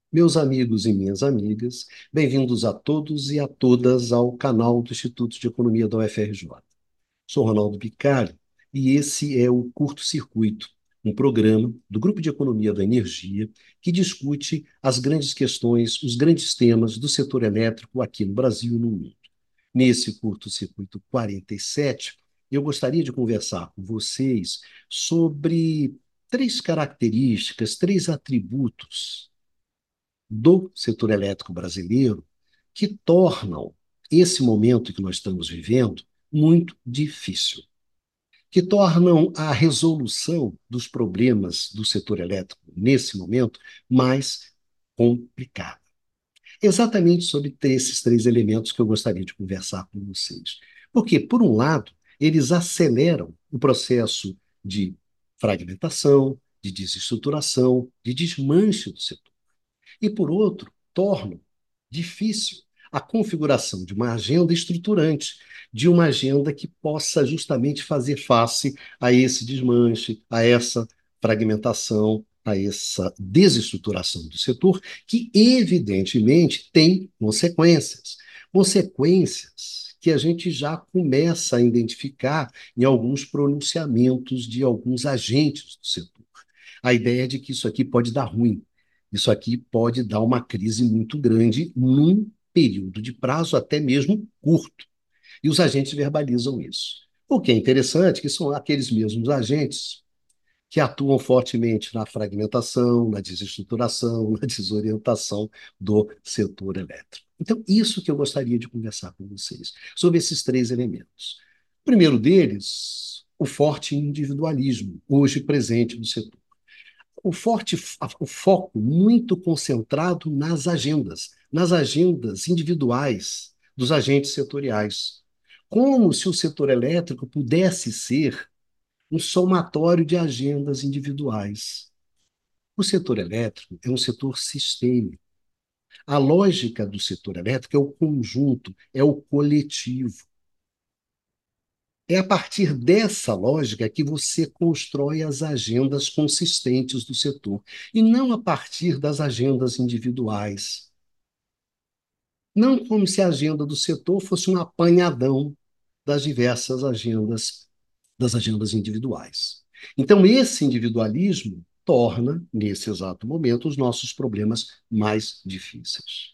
Meus amigos e minhas amigas, bem-vindos a todos e a todas ao canal do Instituto de Economia da UFRJ. Sou Ronaldo Bicalho e esse é o Curto Circuito, um programa do Grupo de Economia da Energia que discute as grandes questões, os grandes temas do setor elétrico aqui no Brasil e no mundo. Nesse Curto Circuito 47, eu gostaria de conversar com vocês sobre três características, três atributos do setor elétrico brasileiro que tornam esse momento que nós estamos vivendo muito difícil, que tornam a resolução dos problemas do setor elétrico nesse momento mais complicada. Exatamente sobre esses três elementos que eu gostaria de conversar com vocês. Porque, por um lado, eles aceleram o processo de fragmentação, de desestruturação, de desmanche do setor e, por outro, tornam difícil a configuração de uma agenda estruturante, de uma agenda que possa justamente fazer face a esse desmanche, a essa fragmentação, a essa desestruturação do setor, que evidentemente tem consequências. Consequências que a gente já começa a identificar em alguns pronunciamentos de alguns agentes do setor. A ideia de que isso aqui pode dar ruim, isso aqui pode dar uma crise muito grande num período de prazo até mesmo curto. E os agentes verbalizam isso. O que é interessante é que são aqueles mesmos agentes que atuam fortemente na fragmentação, na desestruturação, na desorientação do setor elétrico. Então, isso que eu gostaria de conversar com vocês, sobre esses três elementos. O primeiro deles, o forte individualismo, hoje presente no setor. O foco muito concentrado nas agendas individuais dos agentes setoriais. Como se o setor elétrico pudesse ser um somatório de agendas individuais. O setor elétrico é um setor sistêmico. A lógica do setor elétrico é o conjunto, é o coletivo. É a partir dessa lógica que você constrói as agendas consistentes do setor, e não a partir das agendas individuais. Não como se a agenda do setor fosse um apanhadão das diversas agendas, das agendas individuais. Então, esse individualismo torna, nesse exato momento, os nossos problemas mais difíceis.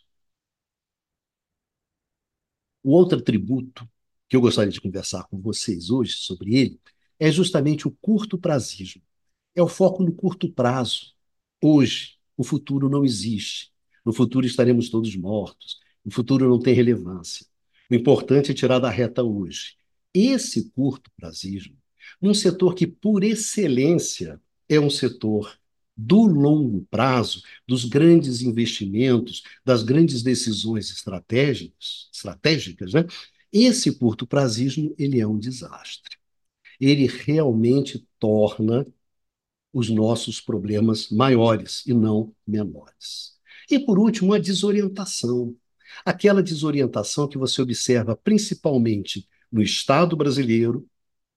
O outro atributo que eu gostaria de conversar com vocês hoje sobre ele é justamente o curto prazismo. É o foco no curto prazo. Hoje, o futuro não existe. No futuro estaremos todos mortos. O futuro não tem relevância. O importante é tirar da reta hoje. Esse curto prazismo, num setor que, por excelência, é um setor do longo prazo, dos grandes investimentos, das grandes decisões estratégicas, né? Esse curto prazismo, ele é um desastre. Ele realmente torna os nossos problemas maiores e não menores. E, por último, a desorientação. Aquela desorientação que você observa principalmente no Estado brasileiro,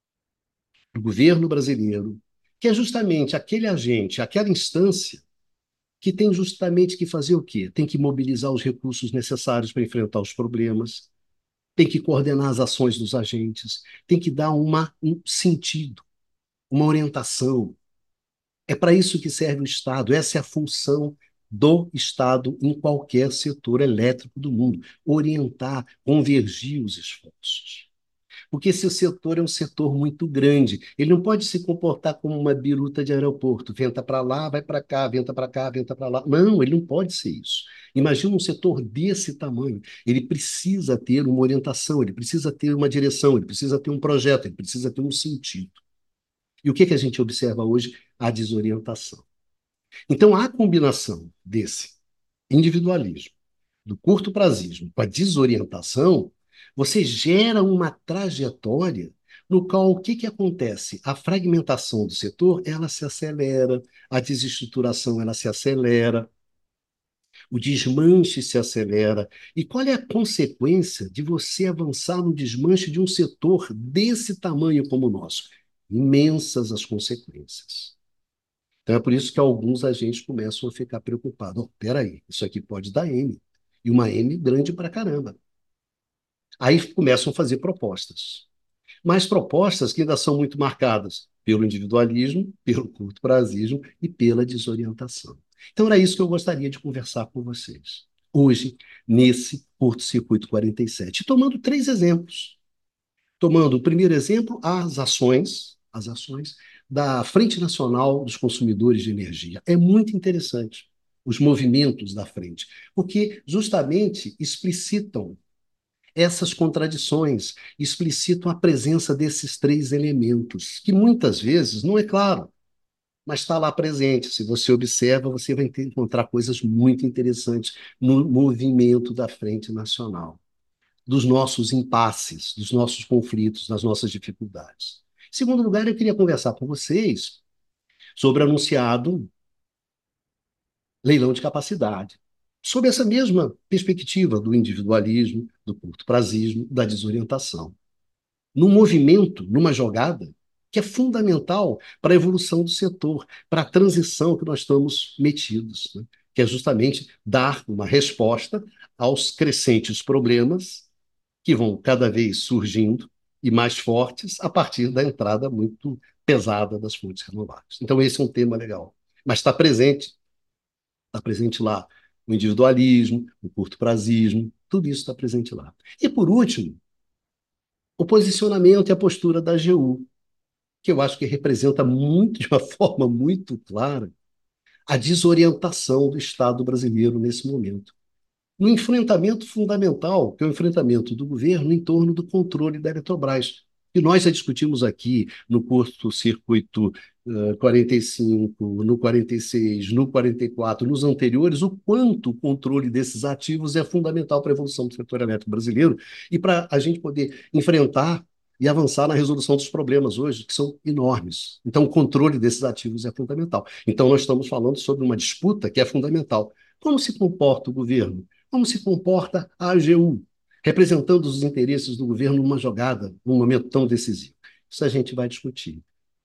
no governo brasileiro, que é justamente aquele agente, aquela instância que tem justamente que fazer o quê? Tem que mobilizar os recursos necessários para enfrentar os problemas, tem que coordenar as ações dos agentes, tem que dar um sentido, uma orientação. É para isso que serve o Estado. Essa é a função do Estado em qualquer setor elétrico do mundo: orientar, convergir os esforços. Porque esse setor é um setor muito grande, ele não pode se comportar como uma biruta de aeroporto, venta para lá, vai para cá, venta para cá, venta para lá. Não, ele não pode ser isso. Imagina um setor desse tamanho. Ele precisa ter uma orientação, ele precisa ter uma direção, ele precisa ter um projeto, ele precisa ter um sentido. E o que a gente observa hoje? A desorientação. Então, a combinação desse individualismo, do curto prazismo, com a desorientação, você gera uma trajetória no qual o que acontece? A fragmentação do setor, ela se acelera, a desestruturação, ela se acelera, o desmanche se acelera. E qual é a consequência de você avançar no desmanche de um setor desse tamanho como o nosso? Imensas as consequências. Então é por isso que alguns agentes começam a ficar preocupados. Oh, peraí, isso aqui pode dar M. E uma M grande pra caramba. Aí começam a fazer propostas. Mas propostas que ainda são muito marcadas pelo individualismo, pelo curto-prazismo e pela desorientação. Então era isso que eu gostaria de conversar com vocês. Hoje, nesse curto-circuito 47, tomando três exemplos. Tomando o primeiro exemplo, as ações da Frente Nacional dos Consumidores de Energia. É muito interessante os movimentos da frente, porque justamente explicitam essas contradições, explicitam a presença desses três elementos, que muitas vezes não é claro, mas está lá presente. Se você observa, você vai encontrar coisas muito interessantes no movimento da Frente Nacional, dos nossos impasses, dos nossos conflitos, das nossas dificuldades. Em segundo lugar, eu queria conversar com vocês sobre o anunciado leilão de capacidade. Sob essa mesma perspectiva do individualismo, do curto-prazismo, da desorientação. Num movimento, numa jogada, que é fundamental para a evolução do setor, para a transição que nós estamos metidos, né? Que é justamente dar uma resposta aos crescentes problemas que vão cada vez surgindo e mais fortes a partir da entrada muito pesada das fontes renováveis. Então, esse é um tema legal. Mas está presente lá o individualismo, o curto-prazismo, tudo isso está presente lá. E, por último, o posicionamento e a postura da AGU, que eu acho que representa muito, de uma forma muito clara, a desorientação do Estado brasileiro nesse momento. No enfrentamento fundamental, que é o enfrentamento do governo em torno do controle da Eletrobras. E nós já discutimos aqui no curto-circuito 45, no 46, no 44, nos anteriores, o quanto o controle desses ativos é fundamental para a evolução do setor elétrico brasileiro e para a gente poder enfrentar e avançar na resolução dos problemas hoje, que são enormes. Então, o controle desses ativos é fundamental. Então, nós estamos falando sobre uma disputa que é fundamental. Como se comporta o governo? Como se comporta a AGU, representando os interesses do governo numa jogada, num momento tão decisivo? Isso a gente vai discutir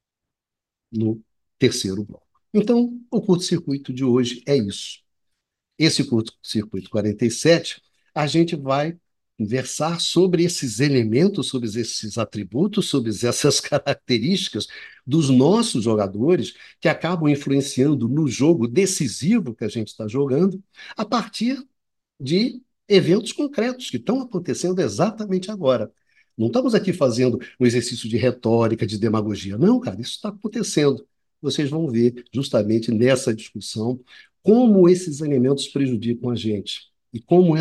no terceiro bloco. Então, o curto-circuito de hoje é isso. Esse curto-circuito 47, a gente vai conversar sobre esses elementos, sobre esses atributos, sobre essas características dos nossos jogadores que acabam influenciando no jogo decisivo que a gente está jogando, a partir de eventos concretos que estão acontecendo exatamente agora. Não estamos aqui fazendo um exercício de retórica, de demagogia. Não, cara, isso está acontecendo. Vocês vão ver justamente nessa discussão como esses elementos prejudicam a gente e como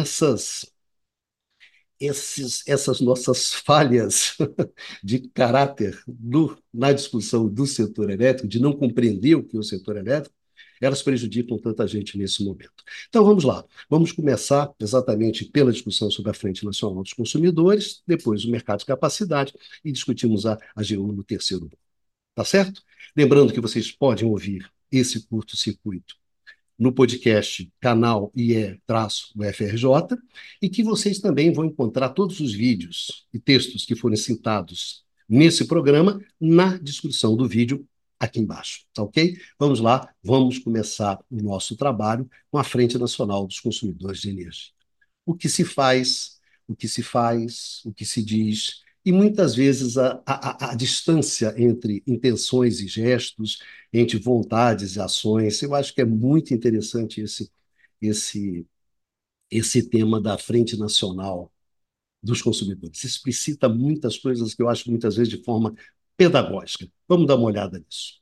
essas nossas falhas de caráter na discussão do setor elétrico, de não compreender o que é o setor elétrico, elas prejudicam tanta gente nesse momento. Então vamos lá, vamos começar exatamente pela discussão sobre a Frente Nacional dos Consumidores, depois o mercado de capacidade e discutimos a AGU no terceiro bloco. Tá certo? Lembrando que vocês podem ouvir esse curto-circuito no podcast canal IE-UFRJ, e que vocês também vão encontrar todos os vídeos e textos que forem citados nesse programa na descrição do vídeo aqui embaixo, tá ok? Vamos lá, vamos começar o nosso trabalho com a Frente Nacional dos Consumidores de Energia. O que se faz, o que se faz, o que se diz, e muitas vezes a distância entre intenções e gestos, entre vontades e ações. Eu acho que é muito interessante esse, esse tema da Frente Nacional dos Consumidores. Explicita muitas coisas que eu acho muitas vezes de forma pedagógica. Vamos dar uma olhada nisso.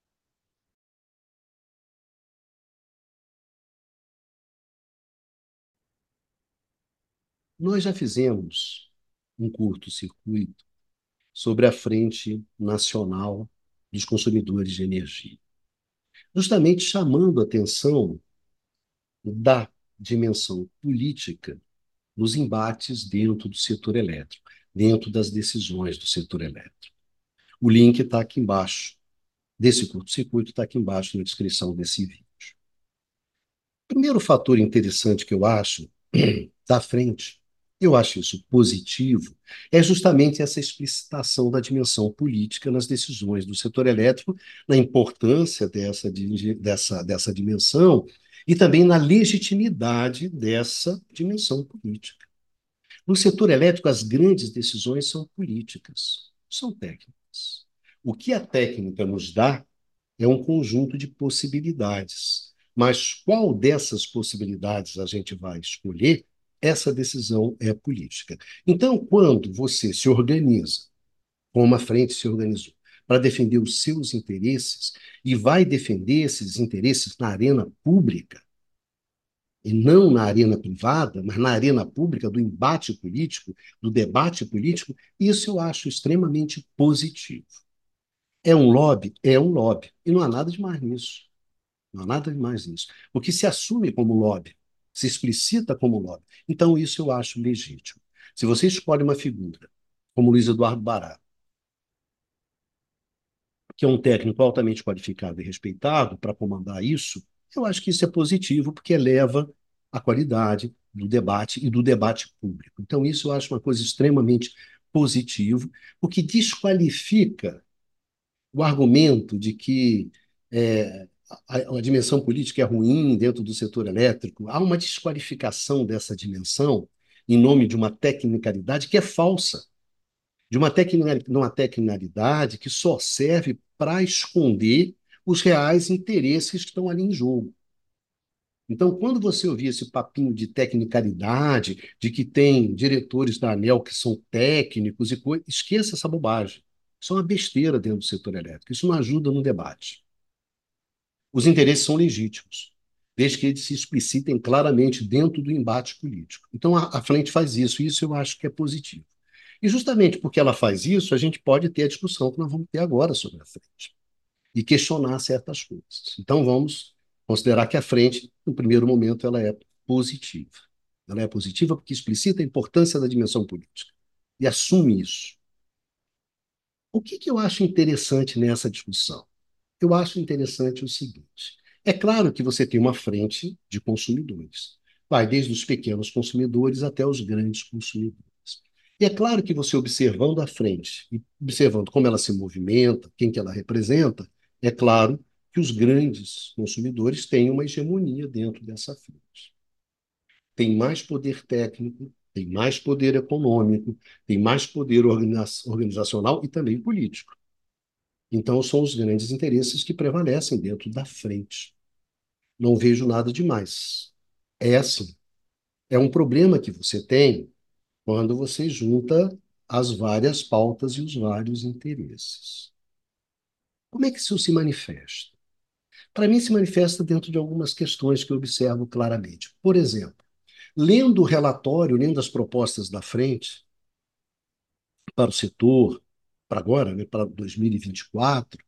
Nós já fizemos um curto-circuito sobre a Frente Nacional dos Consumidores de Energia, justamente chamando a atenção da dimensão política nos embates dentro do setor elétrico, dentro das decisões do setor elétrico. O link está aqui embaixo, desse curto-circuito está aqui embaixo na descrição desse vídeo. O primeiro fator interessante que eu acho da frente Eu acho isso positivo, é justamente essa explicitação da dimensão política nas decisões do setor elétrico, na importância dessa dimensão e também na legitimidade dessa dimensão política. No setor elétrico, as grandes decisões são políticas, são técnicas. O que a técnica nos dá é um conjunto de possibilidades. Mas qual dessas possibilidades a gente vai escolher, essa decisão é política. Então, quando você se organiza, como a frente se organizou, para defender os seus interesses e vai defender esses interesses na arena pública, e não na arena privada, mas na arena pública do embate político, do debate político, isso eu acho extremamente positivo. É um lobby? É um lobby. E não há nada de mais nisso. Não há nada de mais nisso. O que se assume como lobby, se explicita como lobby. Então, isso eu acho legítimo. Se você escolhe uma figura, como Luiz Eduardo Bará, que é um técnico altamente qualificado e respeitado para comandar isso, eu acho que isso é positivo, porque eleva a qualidade do debate e do debate público. Então, isso eu acho uma coisa extremamente positiva, o que desqualifica o argumento de que a dimensão política é ruim dentro do setor elétrico. Há uma desqualificação dessa dimensão em nome de uma tecnicalidade que é falsa, de uma tecnicalidade que só serve para esconder os reais interesses que estão ali em jogo. Então, quando você ouvir esse papinho de tecnicalidade, de que tem diretores da ANEEL que são técnicos e coisas, esqueça essa bobagem. Isso é uma besteira dentro do setor elétrico. Isso não ajuda no debate. Os interesses são legítimos, desde que eles se explicitem claramente dentro do embate político. Então, a frente faz isso, e isso eu acho que é positivo. E justamente porque ela faz isso, a gente pode ter a discussão que nós vamos ter agora sobre a frente e questionar certas coisas. Então, vamos considerar que a frente, no primeiro momento, ela é positiva. Ela é positiva porque explicita a importância da dimensão política e assume isso. O que eu acho interessante nessa discussão? Eu acho interessante o seguinte: é claro que você tem uma frente de consumidores, vai desde os pequenos consumidores até os grandes consumidores. E é claro que você observando a frente e observando como ela se movimenta, quem que ela representa, é claro que os grandes consumidores têm uma hegemonia dentro dessa frente. Tem mais poder técnico, tem mais poder econômico, tem mais poder organizacional e também político. Então, são os grandes interesses que prevalecem dentro da frente. Não vejo nada demais. É assim. É um problema que você tem quando você junta as várias pautas e os vários interesses. Como é que isso se manifesta? Para mim, se manifesta dentro de algumas questões que eu observo claramente. Por exemplo, lendo o relatório, lendo as propostas da frente para o setor, para agora, né, para 2024,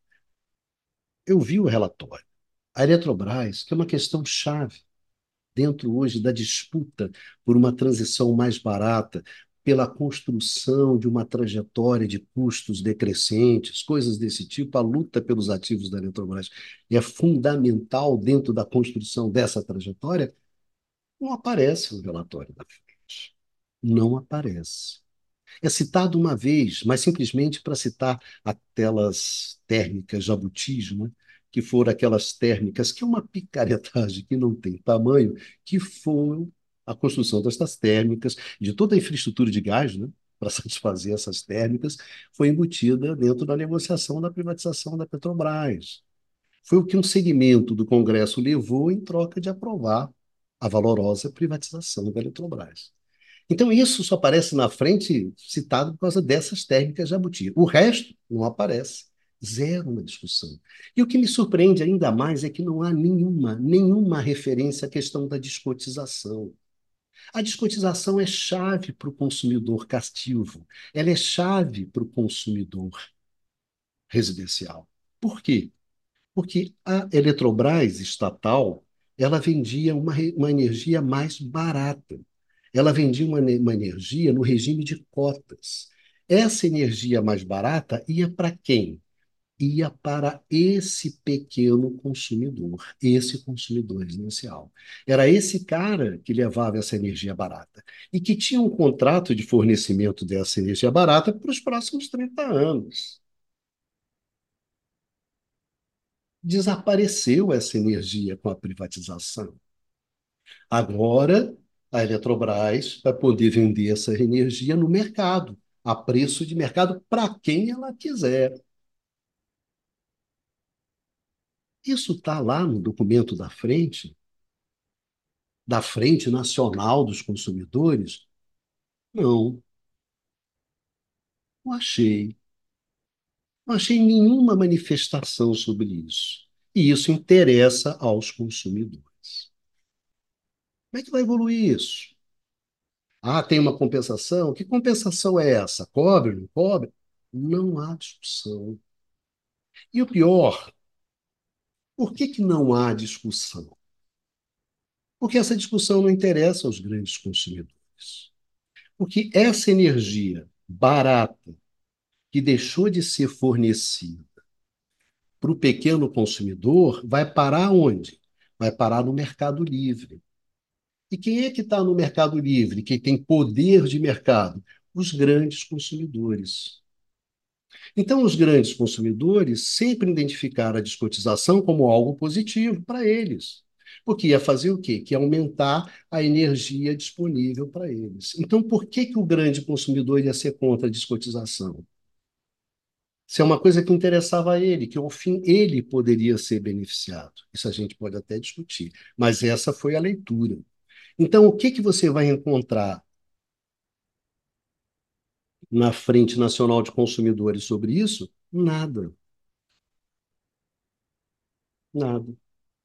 eu vi o relatório. A Eletrobras, que é uma questão chave dentro hoje da disputa por uma transição mais barata, pela construção de uma trajetória de custos decrescentes, coisas desse tipo, a luta pelos ativos da Eletrobras é fundamental dentro da construção dessa trajetória, não aparece no relatório da frente. Não aparece. É citado uma vez, mas simplesmente para citar aquelas térmicas jabutis, né? Que foram aquelas térmicas, que é uma picaretagem que não tem tamanho, que foram a construção destas térmicas, de toda a infraestrutura de gás, né? Para satisfazer essas térmicas, foi embutida dentro da negociação da privatização da Petrobras. Foi o que um segmento do Congresso levou em troca de aprovar a valorosa privatização da Eletrobras. Então, isso só aparece na frente citado por causa dessas técnicas jabuti. O resto não aparece. Zero na discussão. E o que me surpreende ainda mais é que não há nenhuma referência à questão da descotização. A descotização é chave para o consumidor cativo, ela é chave para o consumidor residencial. Por quê? Porque a Eletrobras estatal, ela vendia uma energia mais barata. Ela vendia uma energia no regime de cotas. Essa energia mais barata ia para quem? ia para esse pequeno consumidor, esse consumidor residencial. Era esse cara que levava essa energia barata e que tinha um contrato de fornecimento dessa energia barata para os próximos 30 anos. Desapareceu essa energia com a privatização. Agora, a Eletrobras vai poder vender essa energia no mercado, a preço de mercado, para quem ela quiser. Isso está lá no documento da Frente Nacional dos Consumidores? Não, não achei. Não achei nenhuma manifestação sobre isso. E isso interessa aos consumidores. Como é que vai evoluir isso? Ah, tem uma compensação? Que compensação é essa? Cobre, não cobre? Não há discussão. E o pior, por que que não há discussão? Porque essa discussão não interessa aos grandes consumidores. Porque essa energia barata que deixou de ser fornecida para o pequeno consumidor vai parar onde? Vai parar no mercado livre. E quem é que está no mercado livre, quem tem poder de mercado? Os grandes consumidores. Então, os grandes consumidores sempre identificaram a descotização como algo positivo para eles. Porque ia fazer o quê? Que ia aumentar a energia disponível para eles. Então, por que que o grande consumidor ia ser contra a descotização? Se é uma coisa que interessava a ele, que ao fim ele poderia ser beneficiado. Isso a gente pode até discutir, mas essa foi a leitura. Então, o que que você vai encontrar na Frente Nacional de Consumidores sobre isso? Nada, nada.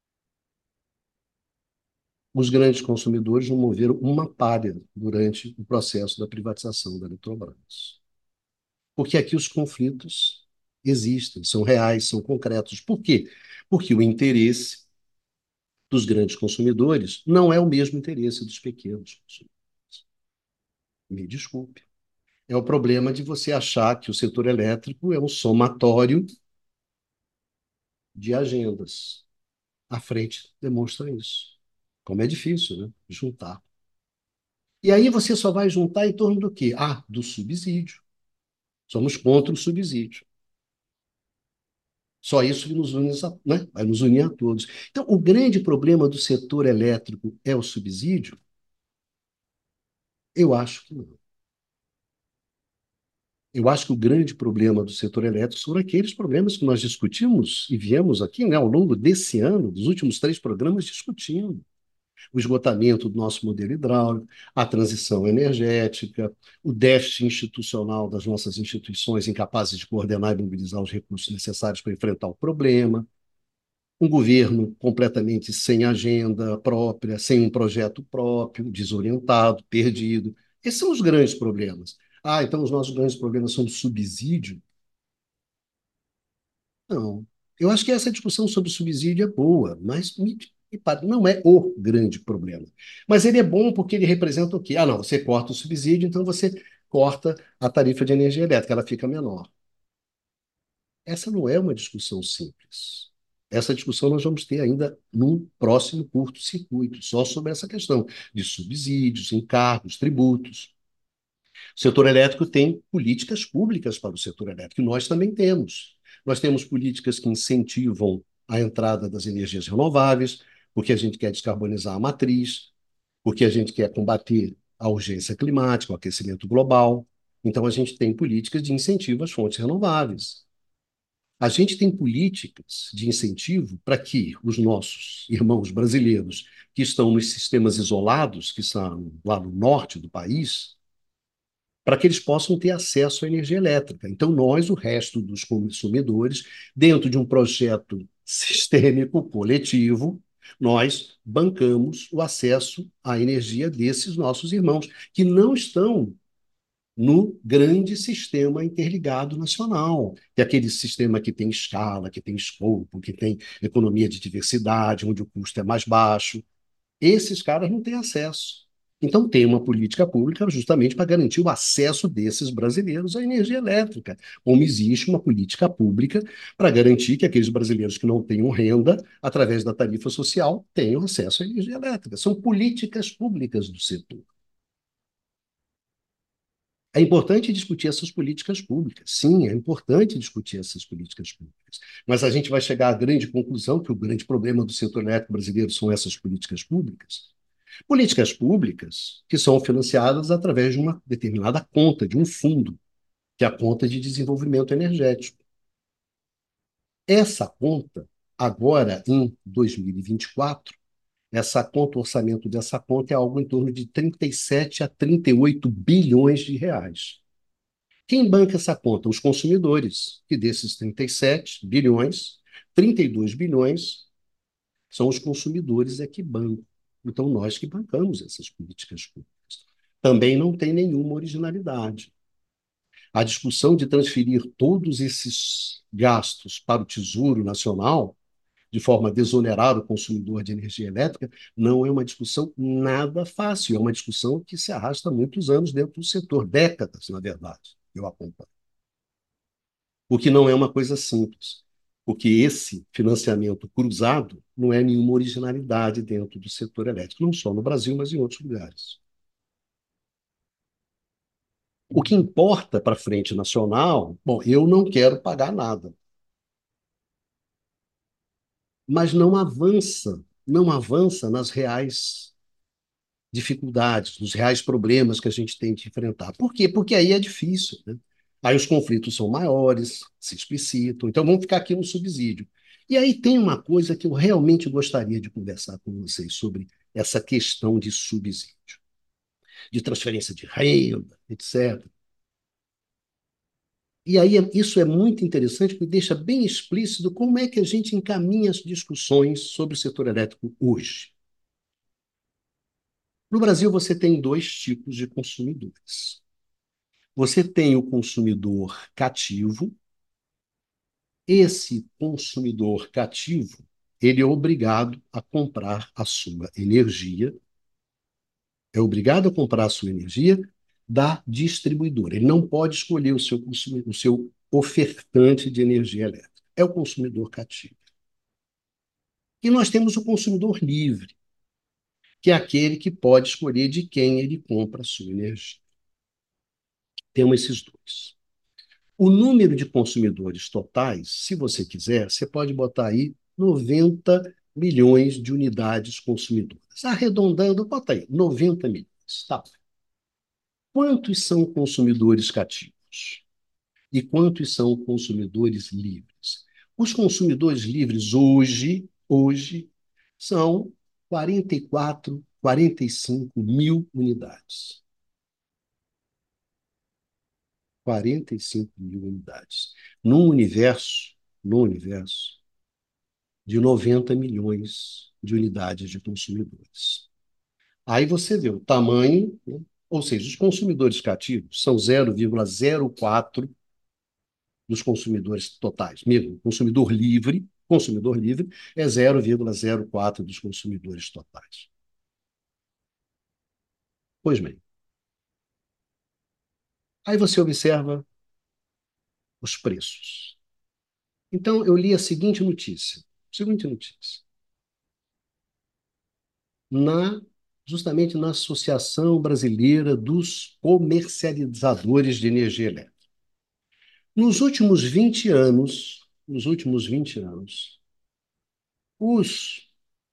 Os grandes consumidores não moveram uma palha durante o processo da privatização da Eletrobras. Porque aqui os conflitos existem, são reais, são concretos. Por quê? Porque o interesse dos grandes consumidores não é o mesmo interesse dos pequenos consumidores. Me desculpe. É o problema de você achar que o setor elétrico é um somatório de agendas. A frente demonstra isso. Como é difícil, né? Juntar. E aí você só vai juntar em torno do quê? Ah, do subsídio. Somos contra o subsídio. Só isso que nos une, né? Vai nos unir a todos. Então, o grande problema do setor elétrico é o subsídio? Eu acho que não. Eu acho que o grande problema do setor elétrico são aqueles problemas que nós discutimos e viemos aqui, né, ao longo desse ano, dos últimos 3 programas, discutindo. O esgotamento do nosso modelo hidráulico, a transição energética, o déficit institucional das nossas instituições incapazes de coordenar e mobilizar os recursos necessários para enfrentar o problema, um governo completamente sem agenda própria, sem um projeto próprio, desorientado, perdido. Esses são os grandes problemas. Ah, então os nossos grandes problemas são subsídio? Não. Eu acho que essa discussão sobre subsídio é boa, mas não é o grande problema. Mas ele é bom porque ele representa o quê? Ah, não, você corta o subsídio, então você corta a tarifa de energia elétrica, ela fica menor. Essa não é uma discussão simples. Essa discussão nós vamos ter ainda num próximo curto-circuito, só sobre essa questão de subsídios, encargos, tributos. O setor elétrico tem políticas públicas para o setor elétrico, e nós também temos. Nós temos políticas que incentivam a entrada das energias renováveis, porque a gente quer descarbonizar a matriz, porque a gente quer combater a urgência climática, o aquecimento global. Então, a gente tem políticas de incentivo às fontes renováveis. A gente tem políticas de incentivo para que os nossos irmãos brasileiros que estão nos sistemas isolados, que estão lá no norte do país, para que eles possam ter acesso à energia elétrica. Então, nós, o resto dos consumidores, dentro de um projeto sistêmico, coletivo, nós bancamos o acesso à energia desses nossos irmãos, que não estão no grande sistema interligado nacional, que é aquele sistema que tem escala, que tem escopo, que tem economia de diversidade, onde o custo é mais baixo. Esses caras não têm acesso. Então, tem uma política pública justamente para garantir o acesso desses brasileiros à energia elétrica, como existe uma política pública para garantir que aqueles brasileiros que não tenham renda, através da tarifa social, tenham acesso à energia elétrica. São políticas públicas do setor. É importante discutir essas políticas públicas. Sim, é importante discutir essas políticas públicas. Mas a gente vai chegar à grande conclusão que o grande problema do setor elétrico brasileiro são essas políticas públicas. Políticas públicas que são financiadas através de uma determinada conta, de um fundo, que é a conta de desenvolvimento energético. Essa conta, agora em 2024, essa conta, o orçamento dessa conta é algo em torno de 37 a 38 bilhões de reais. Quem banca essa conta? Os consumidores, que desses 37 bilhões, 32 bilhões são os consumidores é que bancam. Então, nós que bancamos essas políticas públicas. Também não tem nenhuma originalidade. A discussão de transferir todos esses gastos para o Tesouro Nacional, de forma a desonerar o consumidor de energia elétrica, não é uma discussão nada fácil, é uma discussão que se arrasta há muitos anos dentro do setor, décadas, na verdade, eu acompanho. O que não é uma coisa simples, porque esse financiamento cruzado não é nenhuma originalidade dentro do setor elétrico, não só no Brasil, mas em outros lugares. O que importa para a frente nacional, bom, eu não quero pagar nada, mas não avança nas reais dificuldades, nos reais problemas que a gente tem que enfrentar. Por quê? Porque aí é difícil, né? Aí os conflitos são maiores, se explicitam, então vamos ficar aqui no subsídio. E aí tem uma coisa que eu realmente gostaria de conversar com vocês sobre essa questão de subsídio, de transferência de renda, etc. E aí isso é muito interessante, porque deixa bem explícito como é que a gente encaminha as discussões sobre o setor elétrico hoje. No Brasil, você tem dois tipos de consumidores. Você tem o consumidor cativo. Esse consumidor cativo, ele é obrigado a comprar a sua energia, é obrigado a comprar a sua energia da distribuidora. Ele não pode escolher o seu ofertante de energia elétrica. É o consumidor cativo. E nós temos o consumidor livre, que é aquele que pode escolher de quem ele compra a sua energia. Temos esses dois. O número de consumidores totais, se você quiser, você pode botar aí 90 milhões de unidades consumidoras. Arredondando, bota aí, 90 milhões. Tá. Quantos são consumidores cativos? E quantos são consumidores livres? Os consumidores livres hoje são 44, 45 mil unidades. 45 mil unidades. Num universo de 90 milhões de unidades de consumidores. Aí você vê o tamanho, né? Ou seja, os consumidores cativos são 0,04 dos consumidores totais. Mesmo consumidor livre é 0,04 dos consumidores totais. Pois bem, aí você observa os preços. Então, eu li a seguinte notícia, na justamente na Associação Brasileira dos Comercializadores de Energia Elétrica. Nos últimos 20 anos, os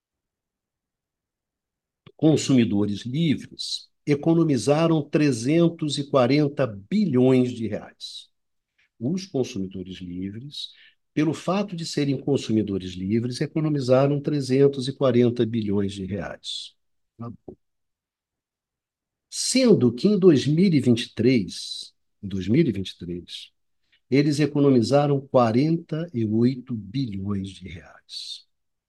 consumidores livres economizaram 340 bilhões de reais. Os consumidores livres, pelo fato de serem consumidores livres, economizaram 340 bilhões de reais. Tá bom. Sendo que em 2023, eles economizaram 48 bilhões de reais.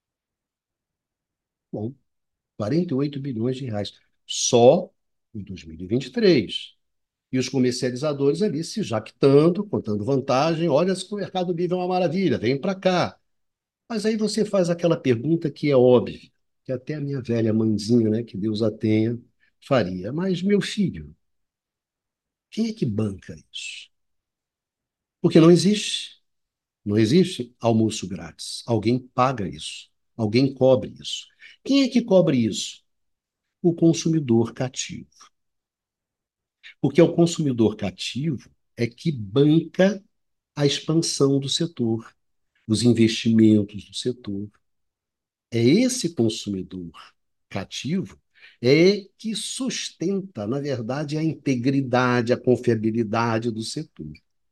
Bom, 48 bilhões de reais só em 2023. E os comercializadores ali se jactando, contando vantagem. Olha, se o Mercado Livre é uma maravilha, vem para cá. Mas aí você faz aquela pergunta que é óbvia, que até a minha velha mãezinha, né, que Deus a tenha, Faria. Mas, meu filho, quem é que banca isso? Porque não existe. Não existe almoço grátis. Alguém paga isso. Alguém cobre isso. Quem é que cobre isso? O consumidor cativo. Porque é o consumidor cativo é que banca a expansão do setor, os investimentos do setor. É esse consumidor cativo é que sustenta, na verdade, a integridade, a confiabilidade do setor.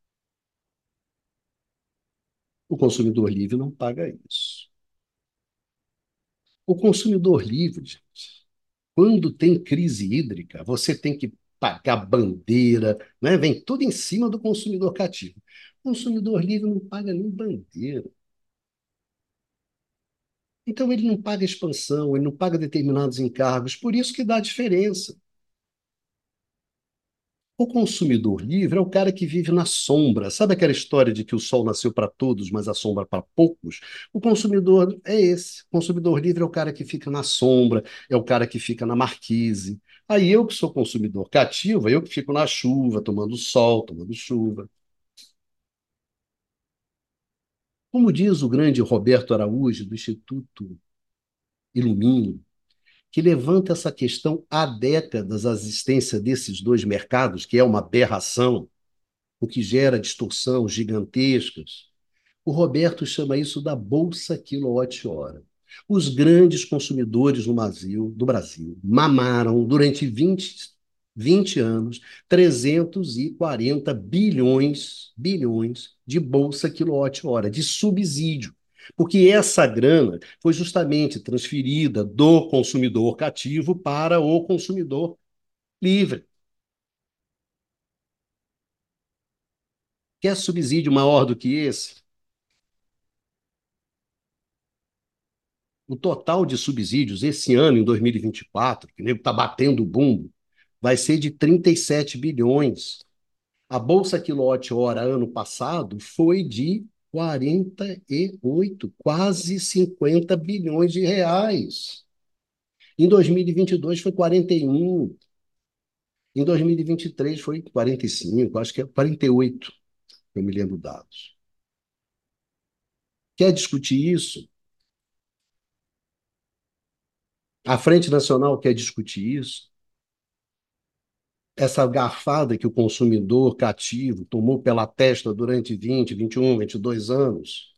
O consumidor livre não paga isso. O consumidor livre, gente, quando tem crise hídrica, você tem que pagar bandeira, né? Vem tudo em cima do consumidor cativo. O consumidor livre não paga nem bandeira. Então, ele não paga expansão, ele não paga determinados encargos, por isso que dá diferença. O consumidor livre é o cara que vive na sombra. Sabe aquela história de que o sol nasceu para todos, mas a sombra para poucos? O consumidor é esse. O consumidor livre é o cara que fica na sombra, é o cara que fica na marquise. Aí eu que sou consumidor cativo, eu que fico na chuva, tomando sol, tomando chuva. Como diz o grande Roberto Araújo, do Instituto Ilumínio, que levanta essa questão há décadas, a existência desses dois mercados, que é uma aberração, o que gera distorção gigantescas. O Roberto chama isso da bolsa quilowatt-hora. Os grandes consumidores do Brasil mamaram durante 20 anos 340 bilhões de bolsa quilowatt-hora, de subsídio. Porque essa grana foi justamente transferida do consumidor cativo para o consumidor livre. Quer subsídio maior do que esse? O total de subsídios esse ano, em 2024, que o nego está batendo o bumbo, vai ser de 37 bilhões. A Bolsa Quilowatt-hora ano passado foi de 48, quase 50 bilhões de reais. Em 2022 foi 41. Em 2023 foi 45, acho que é 48, eu me lembro dados. Quer discutir isso? A Frente Nacional quer discutir isso? Essa garfada que o consumidor cativo tomou pela testa durante 20, 21, 22 anos.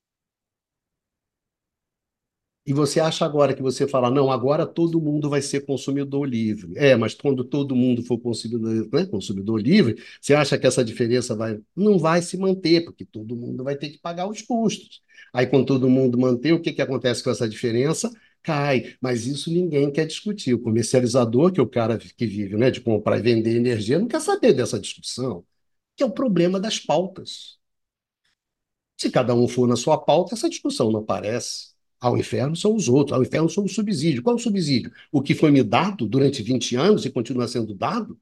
E você acha agora que você fala, não, agora todo mundo vai ser consumidor livre. É, mas quando todo mundo for consumidor, né, consumidor livre, você acha que essa diferença não vai se manter, porque todo mundo vai ter que pagar os custos. Aí, quando todo mundo manter, o que que acontece com essa diferença? Cai. Mas isso ninguém quer discutir. O comercializador, que é o cara que vive, né, de comprar e vender energia, não quer saber dessa discussão, que é o problema das pautas. Se cada um for na sua pauta, essa discussão não aparece. Ao inferno são os outros, ao inferno são os subsídios. Qual é o subsídio? O que foi me dado durante 20 anos e continua sendo dado?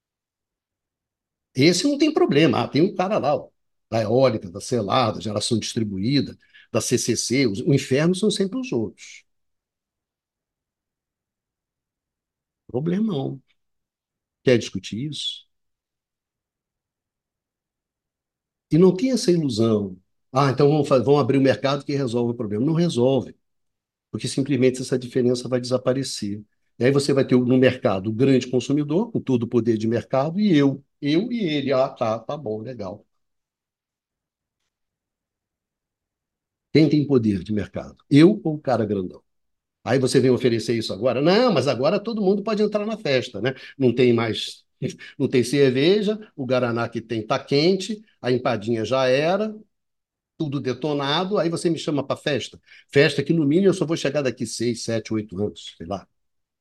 Esse não tem problema. Ah, tem um cara lá, ó, da eólica, da selada, geração distribuída, da CCC. O inferno são sempre os outros. Problemão. Quer discutir isso? E não tem essa ilusão. Ah, então vamos abrir o mercado que resolve o problema. Não resolve, porque simplesmente essa diferença vai desaparecer. E aí você vai ter no mercado o grande consumidor, com todo o poder de mercado, e eu e ele. Ah, tá bom, legal. Quem tem poder de mercado? Eu ou o cara grandão? Aí você vem oferecer isso agora? Não, mas agora todo mundo pode entrar na festa, né? Não tem mais, não tem cerveja, o Guaraná que tem tá quente, a empadinha já era, tudo detonado, aí você me chama para festa. Festa que no mínimo eu só vou chegar daqui 6, 7, 8 anos, sei lá.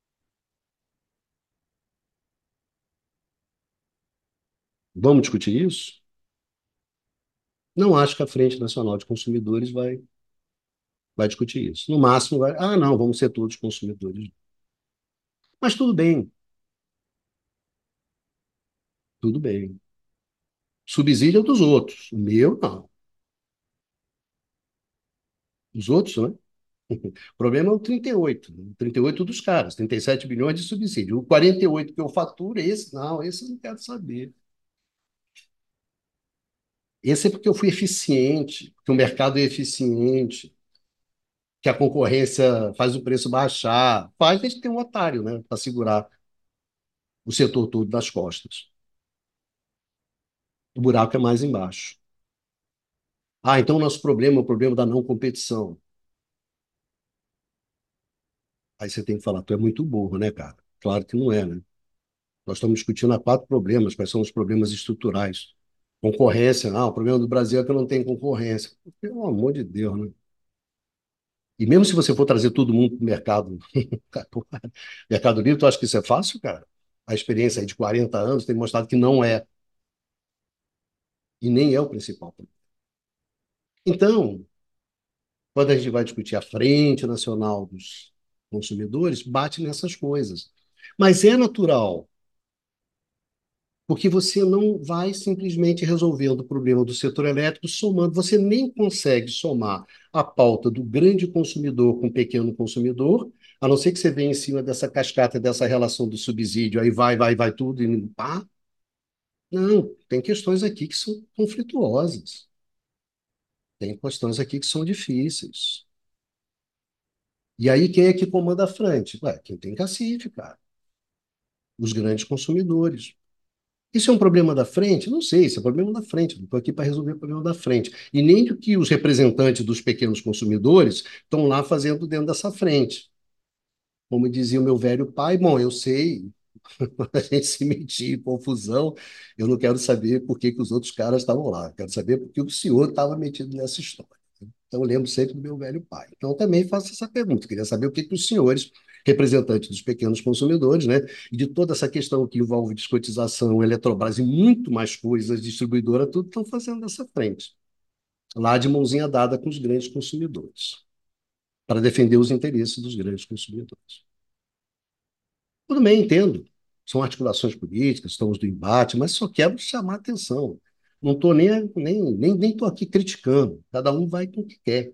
Vamos discutir isso? Não acho que a Frente Nacional de Consumidores vai discutir isso. No máximo, não, vamos ser todos consumidores. Mas tudo bem. Subsídio é dos outros. O meu, não. Os outros, né? O problema é o 38, né? O 38 dos caras, 37 bilhões de subsídio. O 48 que eu faturo, esse não, esse eu não quero saber. Esse é porque eu fui eficiente, que o mercado é eficiente, que a concorrência faz o preço baixar. Faz a gente ter um otário, né, para segurar o setor todo das costas. O buraco é mais embaixo. Ah, então o nosso problema é o problema da não competição. Aí você tem que falar, tu é muito burro, né, cara? Claro que não é, né? Nós estamos discutindo há quatro problemas, quais são os problemas estruturais. Concorrência, o problema do Brasil é que não tem concorrência. Pelo amor de Deus, né? E mesmo se você for trazer todo mundo para o mercado, mercado livre, tu acha que isso é fácil, cara? A experiência aí de 40 anos tem mostrado que não é, e nem é o principal. Então, quando a gente vai discutir a Frente Nacional dos Consumidores, bate nessas coisas. Mas é natural, porque você não vai simplesmente resolvendo o problema do setor elétrico somando, você nem consegue somar a pauta do grande consumidor com o pequeno consumidor, a não ser que você venha em cima dessa cascata, dessa relação do subsídio, aí vai tudo e pá. Não, tem questões aqui que são conflituosas, tem questões aqui que são difíceis. E aí, quem é que comanda a frente? Ué, quem tem cacife, cara, os grandes consumidores. Isso é um problema da frente? Não sei, isso é um problema da frente. Não estou aqui para resolver o problema da frente. E nem do que os representantes dos pequenos consumidores estão lá fazendo dentro dessa frente. Como dizia o meu velho pai, bom, eu sei, a gente se metia em confusão, eu não quero saber por que que os outros caras estavam lá, eu quero saber por que o senhor estava metido nessa história. Então, eu lembro sempre do meu velho pai. Então, eu também faço essa pergunta. Queria saber o que que os senhores, representantes dos pequenos consumidores, né, e de toda essa questão que envolve descotização, Eletrobras e muito mais coisas, distribuidora, tudo estão fazendo dessa frente, lá de mãozinha dada com os grandes consumidores, para defender os interesses dos grandes consumidores. Tudo bem, entendo. São articulações políticas, estamos do embate, mas só quero chamar atenção. Não estou nem tô aqui criticando. Cada um vai com o que quer,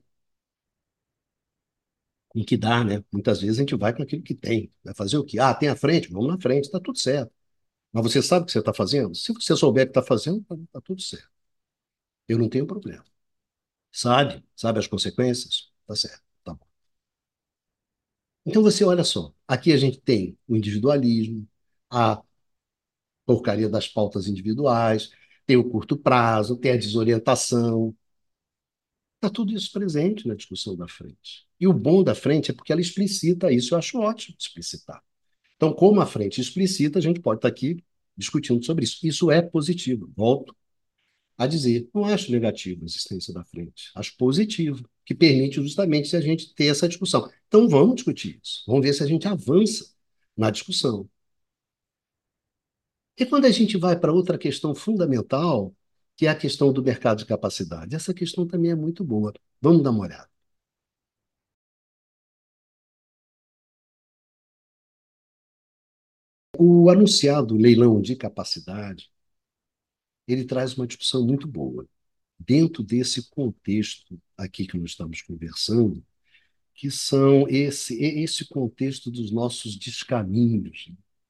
com o que dá, né? Muitas vezes a gente vai com aquilo que tem. Vai fazer o quê? Ah, tem a frente? Vamos na frente, está tudo certo. Mas você sabe o que você está fazendo? Se você souber o que está fazendo, está tudo certo. Eu não tenho problema. Sabe? Sabe as consequências? Tá certo. Tá bom. Então você olha só, aqui a gente tem o individualismo, a porcaria das pautas individuais, tem o curto prazo, tem a desorientação. Está tudo isso presente na discussão da frente. E o bom da frente é porque ela explicita isso, eu acho ótimo explicitar. Então, como a frente explicita, a gente pode estar aqui discutindo sobre isso. Isso é positivo. Volto a dizer, não acho negativo a existência da frente, acho positivo, que permite justamente a gente ter essa discussão. Então, vamos discutir isso. Vamos ver se a gente avança na discussão. E quando a gente vai para outra questão fundamental, que é a questão do mercado de capacidade, essa questão também é muito boa. Vamos dar uma olhada. O anunciado leilão de capacidade, ele traz uma discussão muito boa. Dentro desse contexto aqui que nós estamos conversando, que são esse contexto dos nossos descaminhos,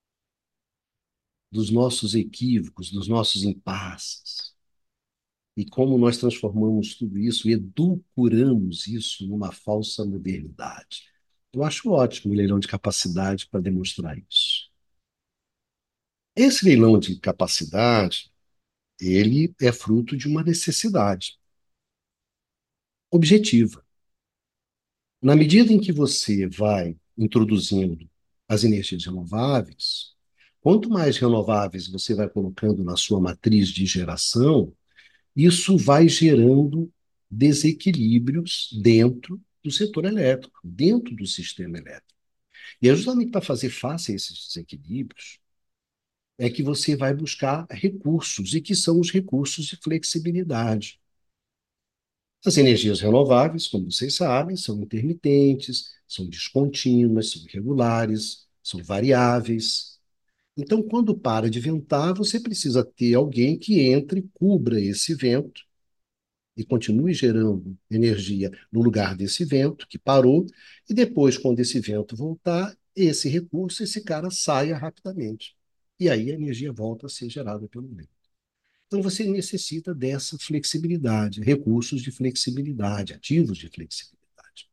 dos nossos equívocos, dos nossos impasses. E como nós transformamos tudo isso e edulcoramos isso numa falsa modernidade. Eu acho ótimo o leilão de capacidade para demonstrar isso. Esse leilão de capacidade, ele é fruto de uma necessidade objetiva. Na medida em que você vai introduzindo as energias renováveis, quanto mais renováveis você vai colocando na sua matriz de geração, isso vai gerando desequilíbrios dentro do setor elétrico, dentro do sistema elétrico. E é justamente para fazer face a esses desequilíbrios é que você vai buscar recursos, e que são os recursos de flexibilidade. As energias renováveis, como vocês sabem, são intermitentes, são descontínuas, são irregulares, são variáveis. Então, quando para de ventar, você precisa ter alguém que entre e cubra esse vento e continue gerando energia no lugar desse vento que parou, e depois, quando esse vento voltar, esse recurso, esse cara saia rapidamente. E aí a energia volta a ser gerada pelo vento. Então você necessita dessa flexibilidade, recursos de flexibilidade, ativos de flexibilidade.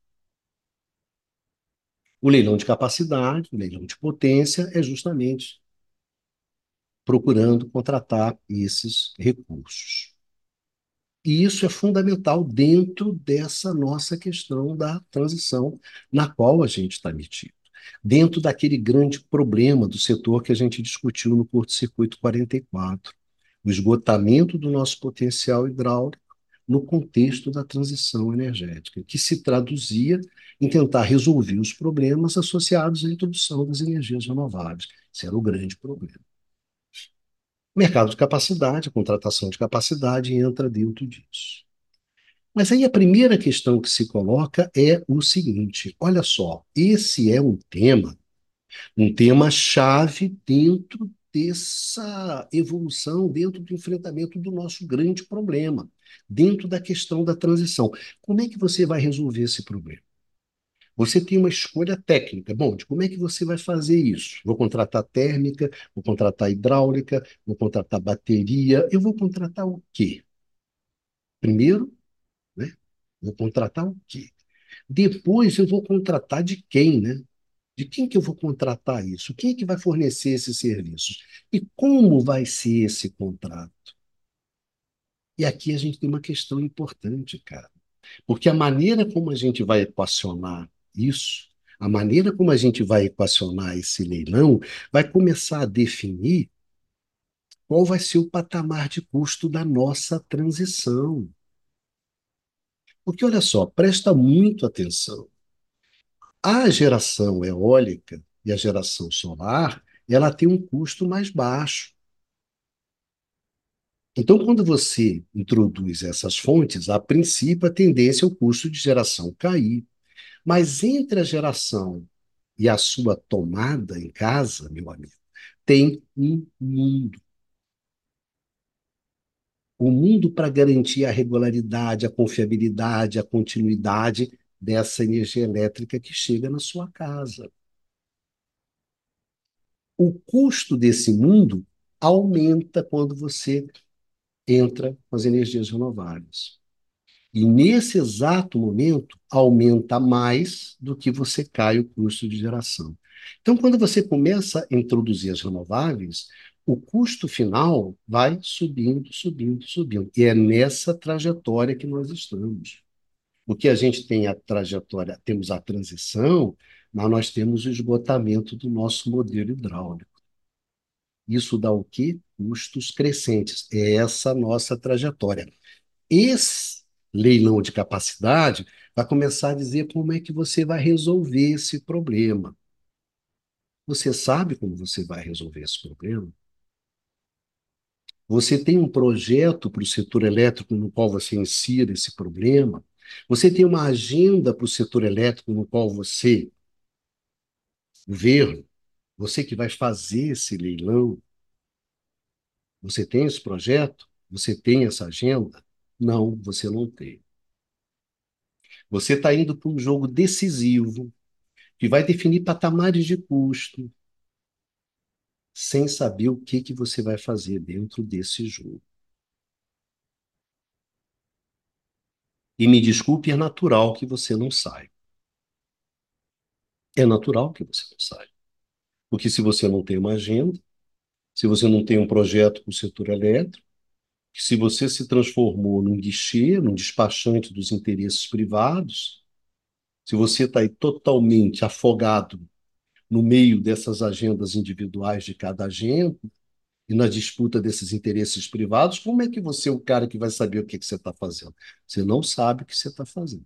O leilão de capacidade, o leilão de potência é justamente procurando contratar esses recursos. E isso é fundamental dentro dessa nossa questão da transição na qual a gente está metido. Dentro daquele grande problema do setor que a gente discutiu no curto-circuito 44, o esgotamento do nosso potencial hidráulico no contexto da transição energética, que se traduzia em tentar resolver os problemas associados à introdução das energias renováveis. Esse era o grande problema. O mercado de capacidade, a contratação de capacidade entra dentro disso. Mas aí a primeira questão que se coloca é o seguinte: olha só, esse é um tema chave dentro dessa evolução, dentro do enfrentamento do nosso grande problema, dentro da questão da transição. Como é que você vai resolver esse problema? Você tem uma escolha técnica. Bom, de como é que você vai fazer isso? Vou contratar térmica, vou contratar hidráulica, vou contratar bateria. Eu vou contratar o quê? Primeiro, né? Vou contratar o quê? Depois eu vou contratar de quem, né? De quem que eu vou contratar isso? Quem é que vai fornecer esses serviços? E como vai ser esse contrato? E aqui a gente tem uma questão importante, cara. Porque a maneira como a gente vai equacionar isso, a maneira como a gente vai equacionar esse leilão, vai começar a definir qual vai ser o patamar de custo da nossa transição. Porque olha só, presta muito atenção. A geração eólica e a geração solar, ela tem um custo mais baixo. Então, quando você introduz essas fontes, a princípio a tendência é o custo de geração cair. Mas entre a geração e a sua tomada em casa, meu amigo, tem um mundo. O mundo para garantir a regularidade, a confiabilidade, a continuidade dessa energia elétrica que chega na sua casa. O custo desse mundo aumenta quando você entra com as energias renováveis. E nesse exato momento, aumenta mais do que você cai o custo de geração. Então, quando você começa a introduzir as renováveis, o custo final vai subindo, subindo, subindo. E é nessa trajetória que nós estamos. Porque a gente tem a trajetória, temos a transição, mas nós temos o esgotamento do nosso modelo hidráulico. Isso dá o quê? Custos crescentes. É essa a nossa trajetória. Esse leilão de capacidade vai começar a dizer como é que você vai resolver esse problema. Você sabe como você vai resolver esse problema? Você tem um projeto para o setor elétrico no qual você insira esse problema? Você tem uma agenda para o setor elétrico no qual você, governo, você que vai fazer esse leilão, você tem esse projeto? Você tem essa agenda? Não, você não tem. Você está indo para um jogo decisivo que vai definir patamares de custo, sem saber o que que você vai fazer dentro desse jogo. E me desculpe, é natural que você não saia. É natural que você não saia. Porque se você não tem uma agenda, se você não tem um projeto para o setor elétrico, se você se transformou num guichê, num despachante dos interesses privados, se você está aí totalmente afogado no meio dessas agendas individuais de cada agente, e na disputa desses interesses privados, como é que você é o cara que vai saber o que que você está fazendo? Você não sabe o que você está fazendo.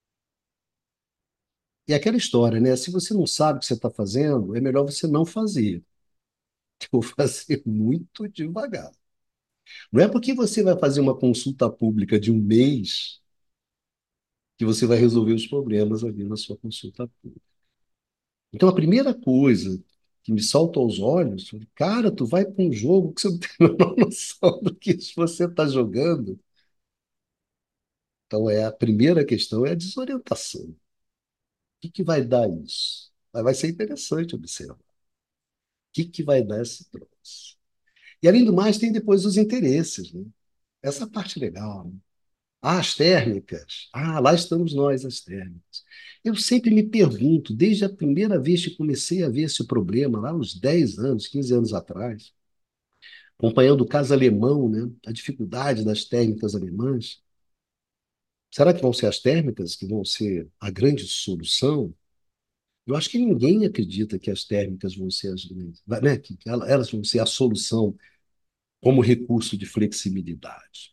E aquela história, né? Se você não sabe o que você está fazendo, é melhor você não fazer. Ou fazer muito devagar. Não é porque você vai fazer uma consulta pública de um mês que você vai resolver os problemas ali na sua consulta pública. Então, a primeira coisa que me salta aos olhos, cara, tu vai para um jogo que você não tem a menor noção do que você está jogando. Então, a primeira questão é a desorientação. O que vai dar isso? Vai ser interessante observar. O que vai dar esse troço? E, além do mais, tem depois os interesses, né? Essa parte legal, né? Ah, as térmicas. Ah, lá estamos nós, as térmicas. Eu sempre me pergunto, desde a primeira vez que comecei a ver esse problema, lá uns 10 anos, 15 anos atrás, acompanhando o caso alemão, né, a dificuldade das térmicas alemãs, será que vão ser as térmicas que vão ser a grande solução? Eu acho que ninguém acredita que as térmicas vão ser as grandes, né, que elas vão ser a solução como recurso de flexibilidade.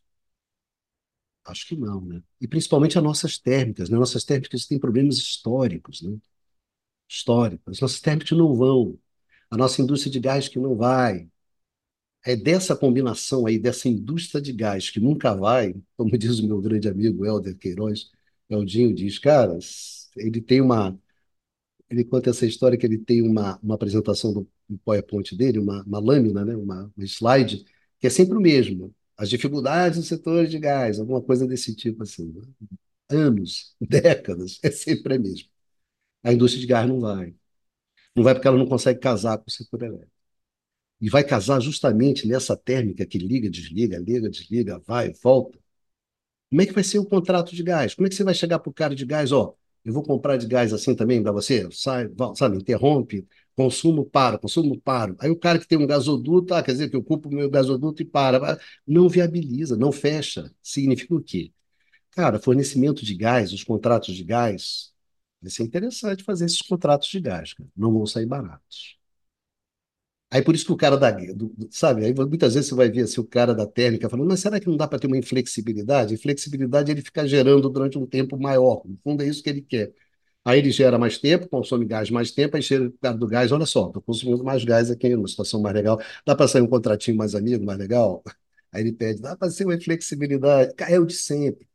Acho que não, né? E principalmente as nossas térmicas, né? Nossas térmicas têm problemas históricos, né? Históricos. As nossas térmicas não vão. A nossa indústria de gás que não vai. É dessa combinação aí, dessa indústria de gás que nunca vai, como diz o meu grande amigo Helder Queiroz, Eldinho diz, cara, ele tem uma. Ele conta essa história que ele tem uma apresentação do PowerPoint dele, uma lâmina, né? Uma slide, que é sempre o mesmo. As dificuldades do setor de gás, alguma coisa desse tipo assim, né? Anos, décadas, é sempre a mesma. A indústria de gás não vai. Não vai porque ela não consegue casar com o setor elétrico. E vai casar justamente nessa térmica que liga, desliga, vai, volta. Como é que vai ser o contrato de gás? Como é que você vai chegar para o cara de gás? Ó, eu vou comprar de gás assim também para você? Sai, sabe, interrompe, consumo para. Aí o cara que tem um gasoduto, quer dizer que eu ocupo o meu gasoduto e para. Não viabiliza, não fecha. Significa o quê? Cara, fornecimento de gás, os contratos de gás, vai ser interessante fazer esses contratos de gás, cara. Não vão sair baratos. Aí por isso que o cara sabe, aí muitas vezes você vai ver assim, o cara da térmica falando, mas será que não dá para ter uma inflexibilidade? Inflexibilidade ele fica gerando durante um tempo maior. No fundo é isso que ele quer. Aí ele gera mais tempo, consome gás mais tempo, aí chega o cara do gás, olha só, estou consumindo mais gás aqui, numa situação mais legal. Dá para sair um contratinho mais amigo, mais legal? Aí ele pede, dá para ser uma inflexibilidade. Cara, é o de sempre.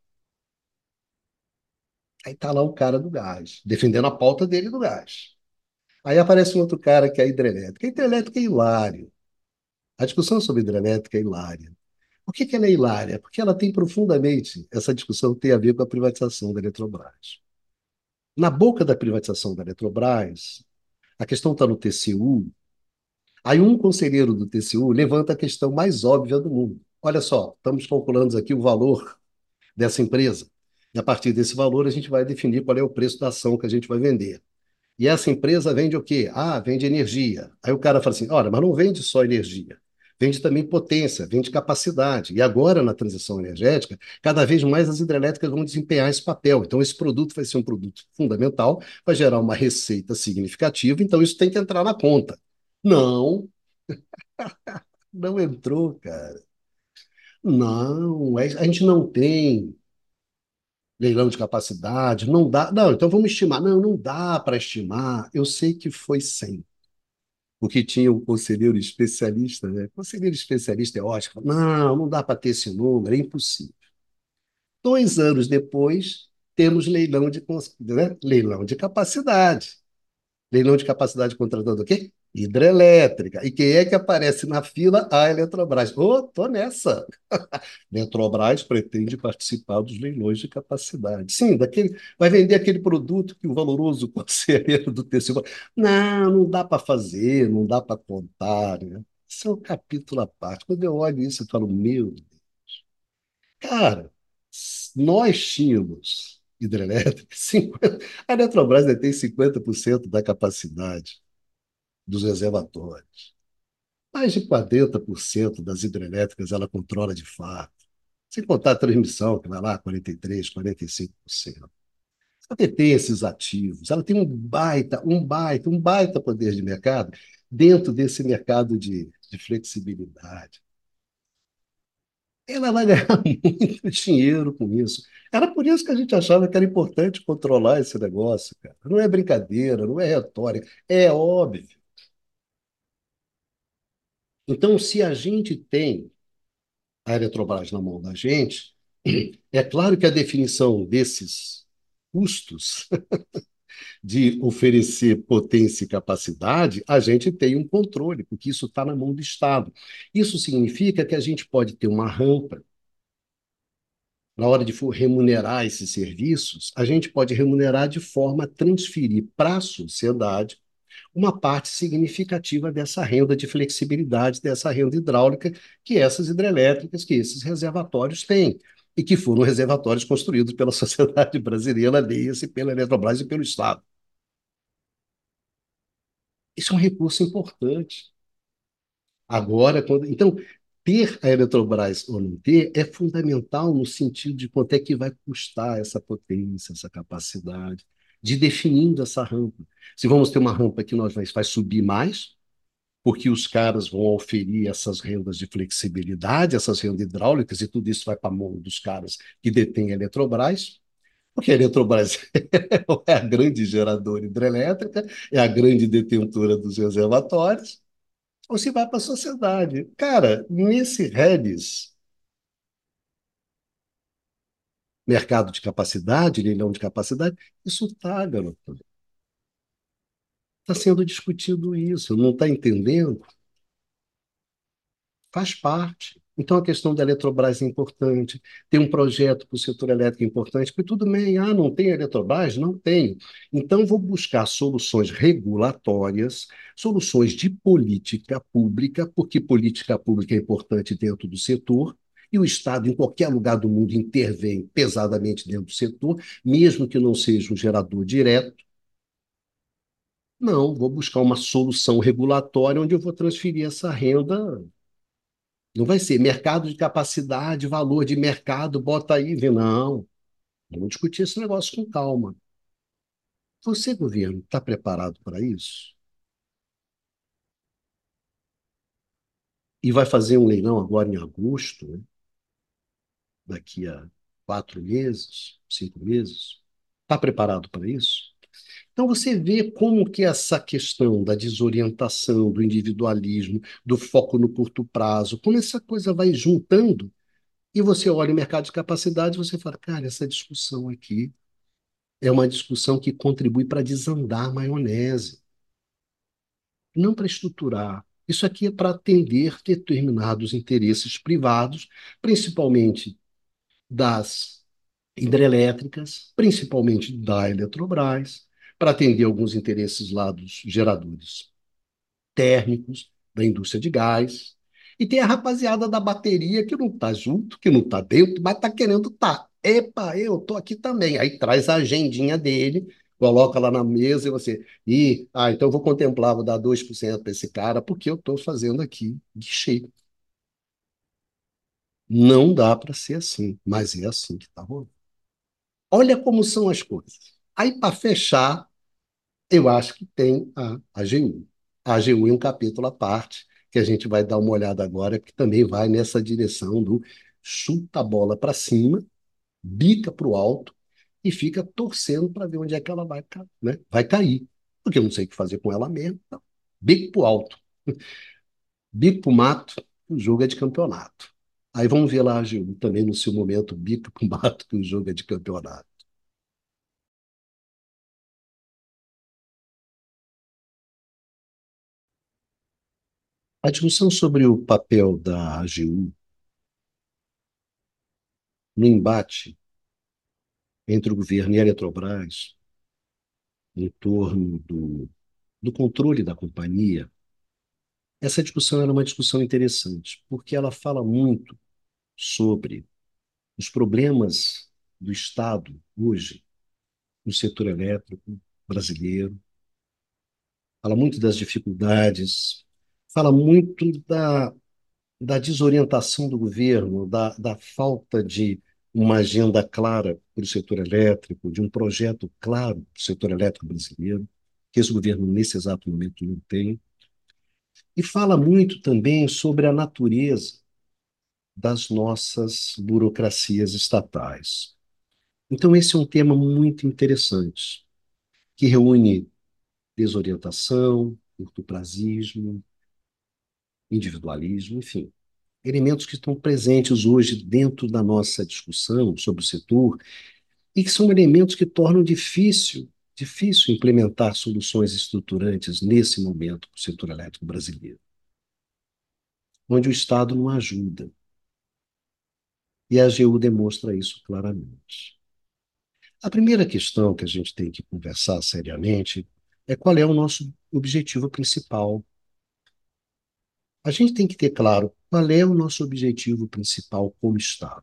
Aí tá lá o cara do gás, defendendo a pauta dele do gás. Aí aparece um outro cara que é a hidrelétrica. A hidrelétrica é hilário. A discussão sobre hidrelétrica é hilária. Por que ela é hilária? Porque ela tem profundamente, essa discussão tem a ver com a privatização da Eletrobras. Na boca da privatização da Eletrobras, a questão está no TCU, aí um conselheiro do TCU levanta a questão mais óbvia do mundo. Olha só, estamos calculando aqui o valor dessa empresa. E a partir desse valor, a gente vai definir qual é o preço da ação que a gente vai vender. E essa empresa vende o quê? Ah, vende energia. Aí o cara fala assim: olha, mas não vende só energia. Vende também potência, vende capacidade. E agora, na transição energética, cada vez mais as hidrelétricas vão desempenhar esse papel. Então, esse produto vai ser um produto fundamental, vai gerar uma receita significativa, então isso tem que entrar na conta. Não, não entrou, cara. Não, a gente não tem leilão de capacidade, não dá. Não, então vamos estimar. Não, não dá para estimar. Eu sei que foi 100. Porque tinha um conselheiro especialista, né? Conselheiro especialista é ótimo. Não, não dá para ter esse número, é impossível. 2 anos depois, temos né? Leilão de capacidade. Leilão de capacidade contratando o quê? Hidrelétrica. E quem é que aparece na fila? A Eletrobras. Ô, tô nessa. Eletrobras pretende participar dos leilões de capacidade. Sim, vai vender aquele produto que o valoroso conselheiro do TCU. Não, não dá para fazer, não dá para contar, né? Isso é um capítulo à parte. Quando eu olho isso, eu falo, meu Deus. Cara, nós tínhamos hidrelétrica, 50, a Eletrobras detém 50% da capacidade dos reservatórios. Mais de 40% das hidrelétricas ela controla de fato. Sem contar a transmissão, que vai lá 43%, 45%. Ela detém esses ativos, ela tem um baita poder de mercado dentro desse mercado de flexibilidade. Ela vai ganhar muito dinheiro com isso. Era por isso que a gente achava que era importante controlar esse negócio, cara. Não é brincadeira, não é retórica, é óbvio. Então, se a gente tem a Eletrobras na mão da gente, é claro que a definição desses custos de oferecer potência e capacidade, a gente tem um controle, porque isso está na mão do Estado. Isso significa que a gente pode ter uma rampa na hora de for remunerar esses serviços, a gente pode remunerar de forma a transferir para a sociedade uma parte significativa dessa renda de flexibilidade, dessa renda hidráulica que essas hidrelétricas, que esses reservatórios têm, e que foram reservatórios construídos pela sociedade brasileira, leia-se pela Eletrobras e pelo Estado. Isso é um recurso importante. Agora, então, ter a Eletrobras ou não ter é fundamental no sentido de quanto é que vai custar essa potência, essa capacidade, de definindo essa rampa. Se vamos ter uma rampa que nós vai subir mais, porque os caras vão oferir essas rendas de flexibilidade, essas rendas hidráulicas, e tudo isso vai para a mão dos caras que detêm a Eletrobras, porque a Eletrobras é a grande geradora hidrelétrica, é a grande detentora dos reservatórios, ou se vai para a sociedade. Cara, nesse Redis, mercado de capacidade, leilão de capacidade, isso está, garoto. Está sendo discutido isso, não está entendendo? Faz parte. Então, a questão da Eletrobras é importante. Tem um projeto para o setor elétrico importante, porque tudo bem, não tem Eletrobras? Não tem. Então, vou buscar soluções regulatórias, soluções de política pública, porque política pública é importante dentro do setor, e o Estado, em qualquer lugar do mundo, intervém pesadamente dentro do setor, mesmo que não seja um gerador direto. Não, vou buscar uma solução regulatória onde eu vou transferir essa renda. Não vai ser mercado de capacidade, valor de mercado, bota aí, vê. Não, vamos discutir esse negócio com calma. Você, governo, está preparado para isso? E vai fazer um leilão agora em agosto, né? Daqui a 4 meses, 5 meses. Está preparado para isso? Então você vê como que essa questão da desorientação, do individualismo, do foco no curto prazo, como essa coisa vai juntando, e você olha o mercado de capacidade e você fala, cara, essa discussão aqui é uma discussão que contribui para desandar a maionese, não para estruturar. Isso aqui é para atender determinados interesses privados, principalmente das hidrelétricas, principalmente da Eletrobras, para atender alguns interesses lá dos geradores térmicos, da indústria de gás. E tem a rapaziada da bateria que não está junto, que não está dentro, mas está querendo estar. Tá. Epa, eu estou aqui também. Aí traz a agendinha dele, coloca lá na mesa e você. Então eu vou contemplar, vou dar 2% para esse cara, porque eu estou fazendo aqui guichê. Não dá para ser assim, mas é assim que está rolando. Olha como são as coisas. Aí, para fechar, eu acho que tem a AGU. A AGU é um capítulo à parte, que a gente vai dar uma olhada agora, que também vai nessa direção do chuta a bola para cima, bica para o alto e fica torcendo para ver onde é que ela vai, né? Vai cair. Porque eu não sei o que fazer com ela mesmo. Então, bico para o alto, bico para o mato, o jogo é de campeonato. Aí vamos ver lá a AGU também no seu momento, bico para o mato, que o jogo é de campeonato. A discussão sobre o papel da AGU no embate entre o governo e a Eletrobras em torno do controle da companhia, essa discussão era uma discussão interessante, porque ela fala muito sobre os problemas do Estado hoje no setor elétrico brasileiro, fala muito das dificuldades, fala muito da desorientação do governo, da falta de uma agenda clara para o setor elétrico, de um projeto claro para o setor elétrico brasileiro, que esse governo, nesse exato momento, não tem. E fala muito também sobre a natureza das nossas burocracias estatais. Então, esse é um tema muito interessante, que reúne desorientação, curto-prazismo, individualismo, enfim, elementos que estão presentes hoje dentro da nossa discussão sobre o setor e que são elementos que tornam difícil implementar soluções estruturantes nesse momento para o setor elétrico brasileiro, onde o Estado não ajuda. E a AGU demonstra isso claramente. A primeira questão que a gente tem que conversar seriamente é qual é o nosso objetivo principal. A gente tem que ter claro qual é o nosso objetivo principal como Estado.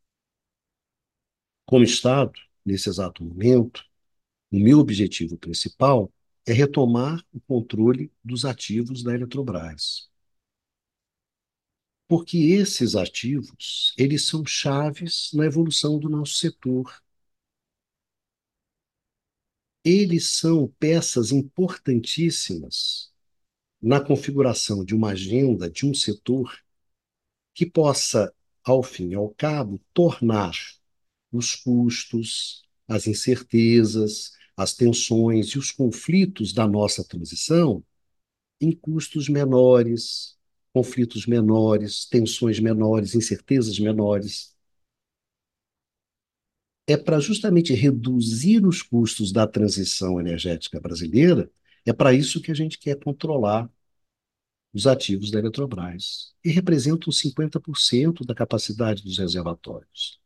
Como Estado, nesse exato momento, o meu objetivo principal é retomar o controle dos ativos da Eletrobras. Porque esses ativos, eles são chaves na evolução do nosso setor. Eles são peças importantíssimas na configuração de uma agenda de um setor que possa, ao fim e ao cabo, tornar os custos, as incertezas, as tensões e os conflitos da nossa transição em custos menores, conflitos menores, tensões menores, incertezas menores. É para justamente reduzir os custos da transição energética brasileira, é para isso que a gente quer controlar os ativos da Eletrobras, e representam 50% da capacidade dos reservatórios,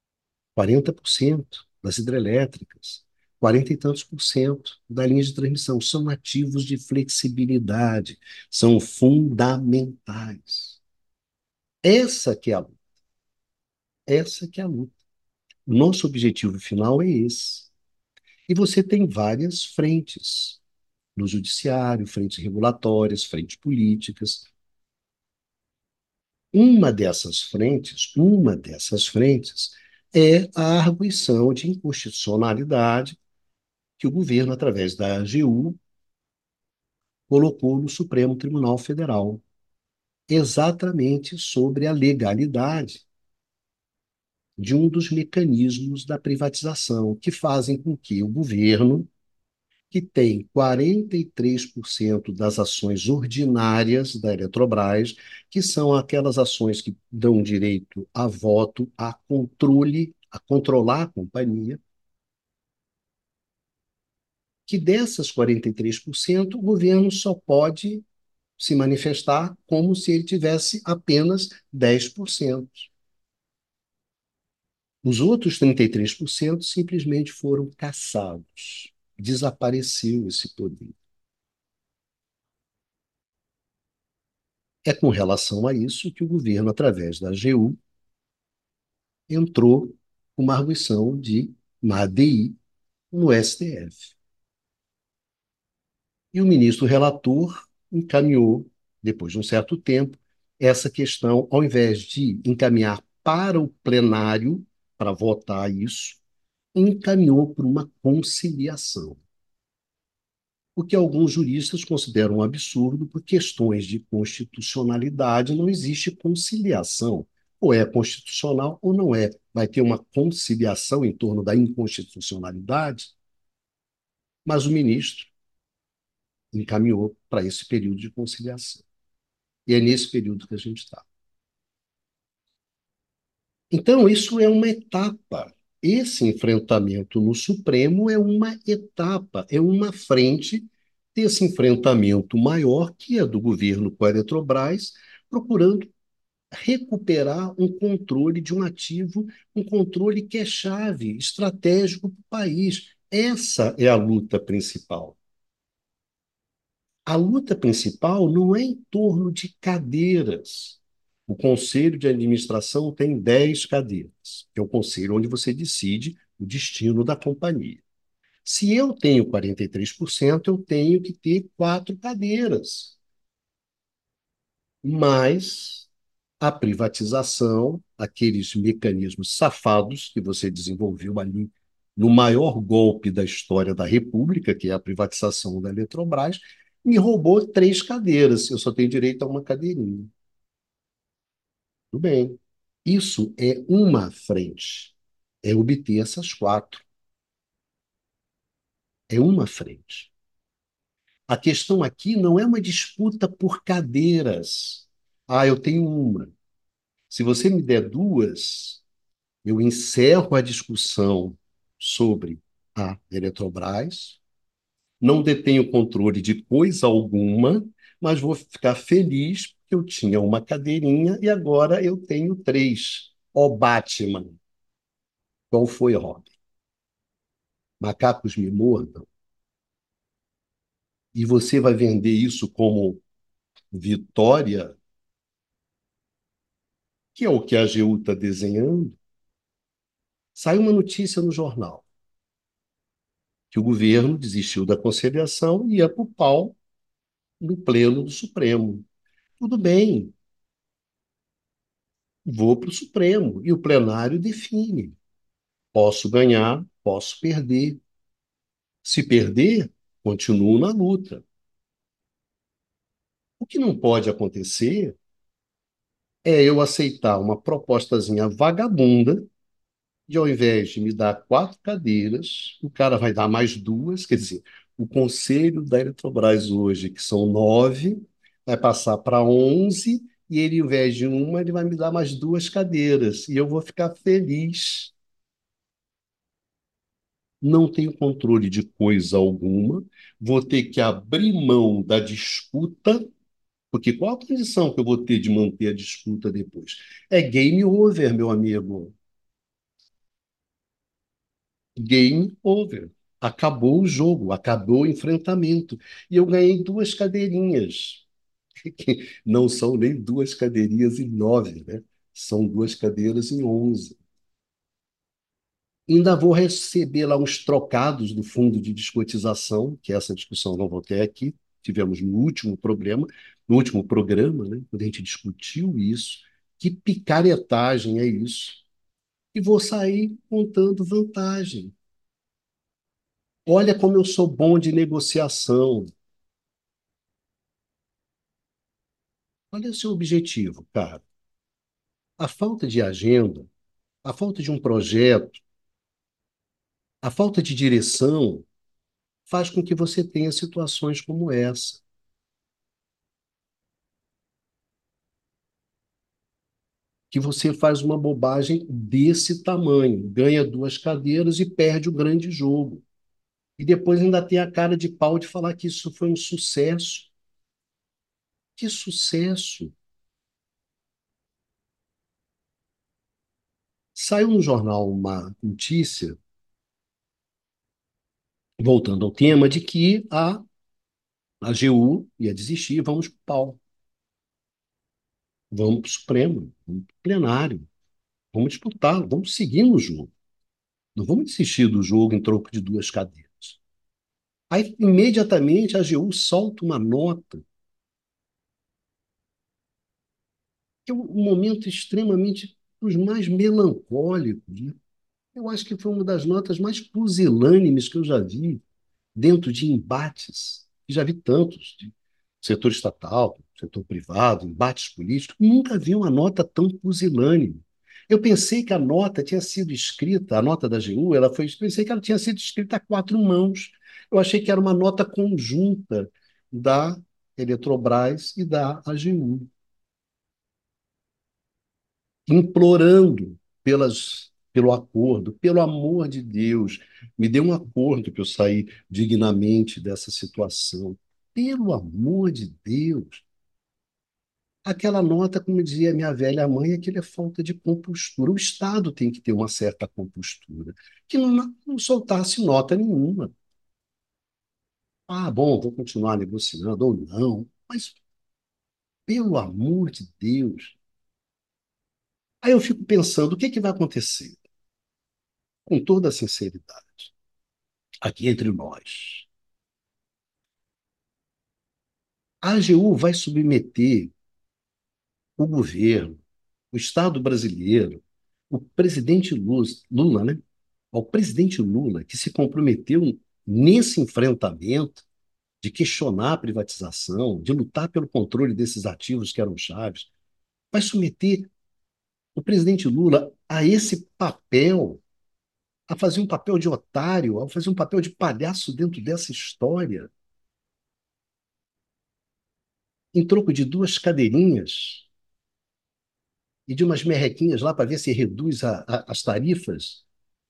40% das hidrelétricas, 40 e tantos por cento da linha de transmissão. São ativos de flexibilidade, são fundamentais. Essa que é a luta. Essa que é a luta. Nosso objetivo final é esse. E você tem várias frentes no judiciário, frentes regulatórias, frentes políticas. Uma dessas frentes é a arguição de inconstitucionalidade que o governo, através da AGU, colocou no Supremo Tribunal Federal, exatamente sobre a legalidade de um dos mecanismos da privatização, que fazem com que o governo, que tem 43% das ações ordinárias da Eletrobras, que são aquelas ações que dão direito a voto, a controle, a controlar a companhia, que dessas 43%, o governo só pode se manifestar como se ele tivesse apenas 10%. Os outros 33% simplesmente foram cassados. Desapareceu esse poder. É com relação a isso que o governo, através da AGU, entrou com uma arguição de uma ADI no STF. E o ministro relator encaminhou, depois de um certo tempo, essa questão, ao invés de encaminhar para o plenário para votar isso, encaminhou para uma conciliação. O que alguns juristas consideram um absurdo, por questões de constitucionalidade, não existe conciliação. Ou é constitucional ou não é. Vai ter uma conciliação em torno da inconstitucionalidade, mas o ministro encaminhou para esse período de conciliação. E é nesse período que a gente está. Então, isso é uma etapa. Esse enfrentamento no Supremo é uma etapa, é uma frente desse enfrentamento maior, que é do governo com a Eletrobras, procurando recuperar um controle de um ativo, um controle que é chave, estratégico para o país. Essa é a luta principal. A luta principal não é em torno de cadeiras. O conselho de administração tem 10 cadeiras, que é o conselho onde você decide o destino da companhia. Se eu tenho 43%, eu tenho que ter 4 cadeiras. Mas a privatização, aqueles mecanismos safados que você desenvolveu ali no maior golpe da história da República, que é a privatização da Eletrobras, me roubou 3 cadeiras. Eu só tenho direito a uma cadeirinha. Tudo bem. Isso é uma frente. É obter essas 4. É uma frente. A questão aqui não é uma disputa por cadeiras. Ah, eu tenho uma. Se você me der 2, eu encerro a discussão sobre a Eletrobras, não detenho controle de coisa alguma, mas vou ficar feliz porque eu tinha uma cadeirinha e agora eu tenho 3. Ó Batman, qual foi, Robin? Macacos me mordam? E você vai vender isso como vitória, que é o que a AGU está desenhando? Saiu uma notícia no jornal que o governo desistiu da conciliação e ia para o pau no pleno do Supremo. Tudo bem, vou para o Supremo e o plenário define. Posso ganhar, posso perder. Se perder, continuo na luta. O que não pode acontecer é eu aceitar uma propostazinha vagabunda e ao invés de me dar quatro cadeiras, o cara vai dar mais duas, quer dizer, o conselho da Eletrobras hoje, que são nove, vai passar para 11, e ele, ao invés de uma, ele vai me dar mais duas cadeiras, e eu vou ficar feliz. Não tenho controle de coisa alguma, vou ter que abrir mão da disputa, porque qual a condição que eu vou ter de manter a disputa depois? É game over, meu amigo. Game over. Acabou o jogo, acabou o enfrentamento. E eu ganhei duas cadeirinhas, que não são nem duas cadeirinhas em nove, né? São duas cadeiras em 11. Ainda vou receber lá uns trocados do fundo de descotização, que essa discussão não vou ter aqui. Tivemos no último problema, no último programa, né? Quando a gente discutiu isso. Que picaretagem é isso? E vou sair contando vantagem. Olha como eu sou bom de negociação. Olha o seu objetivo, cara. A falta de agenda, a falta de um projeto, a falta de direção faz com que você tenha situações como essa, que você faz uma bobagem desse tamanho, ganha duas cadeiras e perde o grande jogo. E depois ainda tem a cara de pau de falar que isso foi um sucesso. Que sucesso! Saiu no jornal uma notícia, voltando ao tema, de que a AGU ia desistir, vamos para o pau. Vamos para o Supremo, vamos para o plenário, vamos disputar, vamos seguir no jogo. Não vamos desistir do jogo em troco de duas cadeiras. Aí, imediatamente, a AGU solta uma nota, que é um momento extremamente dos mais melancólicos, né? Eu acho que foi uma das notas mais pusilânimes que eu já vi dentro de embates, e já vi tantos, de setor estatal, setor privado, embates políticos, nunca vi uma nota tão pusilânime. Eu pensei que a nota tinha sido escrita, a nota da AGU, pensei que ela tinha sido escrita a quatro mãos. Eu achei que era uma nota conjunta da Eletrobras e da AGU, implorando pelo acordo, pelo amor de Deus, me dê um acordo para eu sair dignamente dessa situação. Pelo amor de Deus. Aquela nota, como dizia minha velha mãe, aquilo é falta de compostura. O Estado tem que ter uma certa compostura, que não soltasse nota nenhuma. Ah, bom, vou continuar negociando ou não, mas pelo amor de Deus. Aí eu fico pensando, o que é que vai acontecer? Com toda a sinceridade, aqui entre nós. A AGU vai submeter o governo, o Estado brasileiro, o presidente Lula, né? Ao presidente Lula, que se comprometeu nesse enfrentamento de questionar a privatização, de lutar pelo controle desses ativos que eram chaves, vai submeter o presidente Lula a esse papel, a fazer um papel de otário, a fazer um papel de palhaço dentro dessa história, em troco de duas cadeirinhas e de umas merrequinhas lá para ver se reduz as tarifas.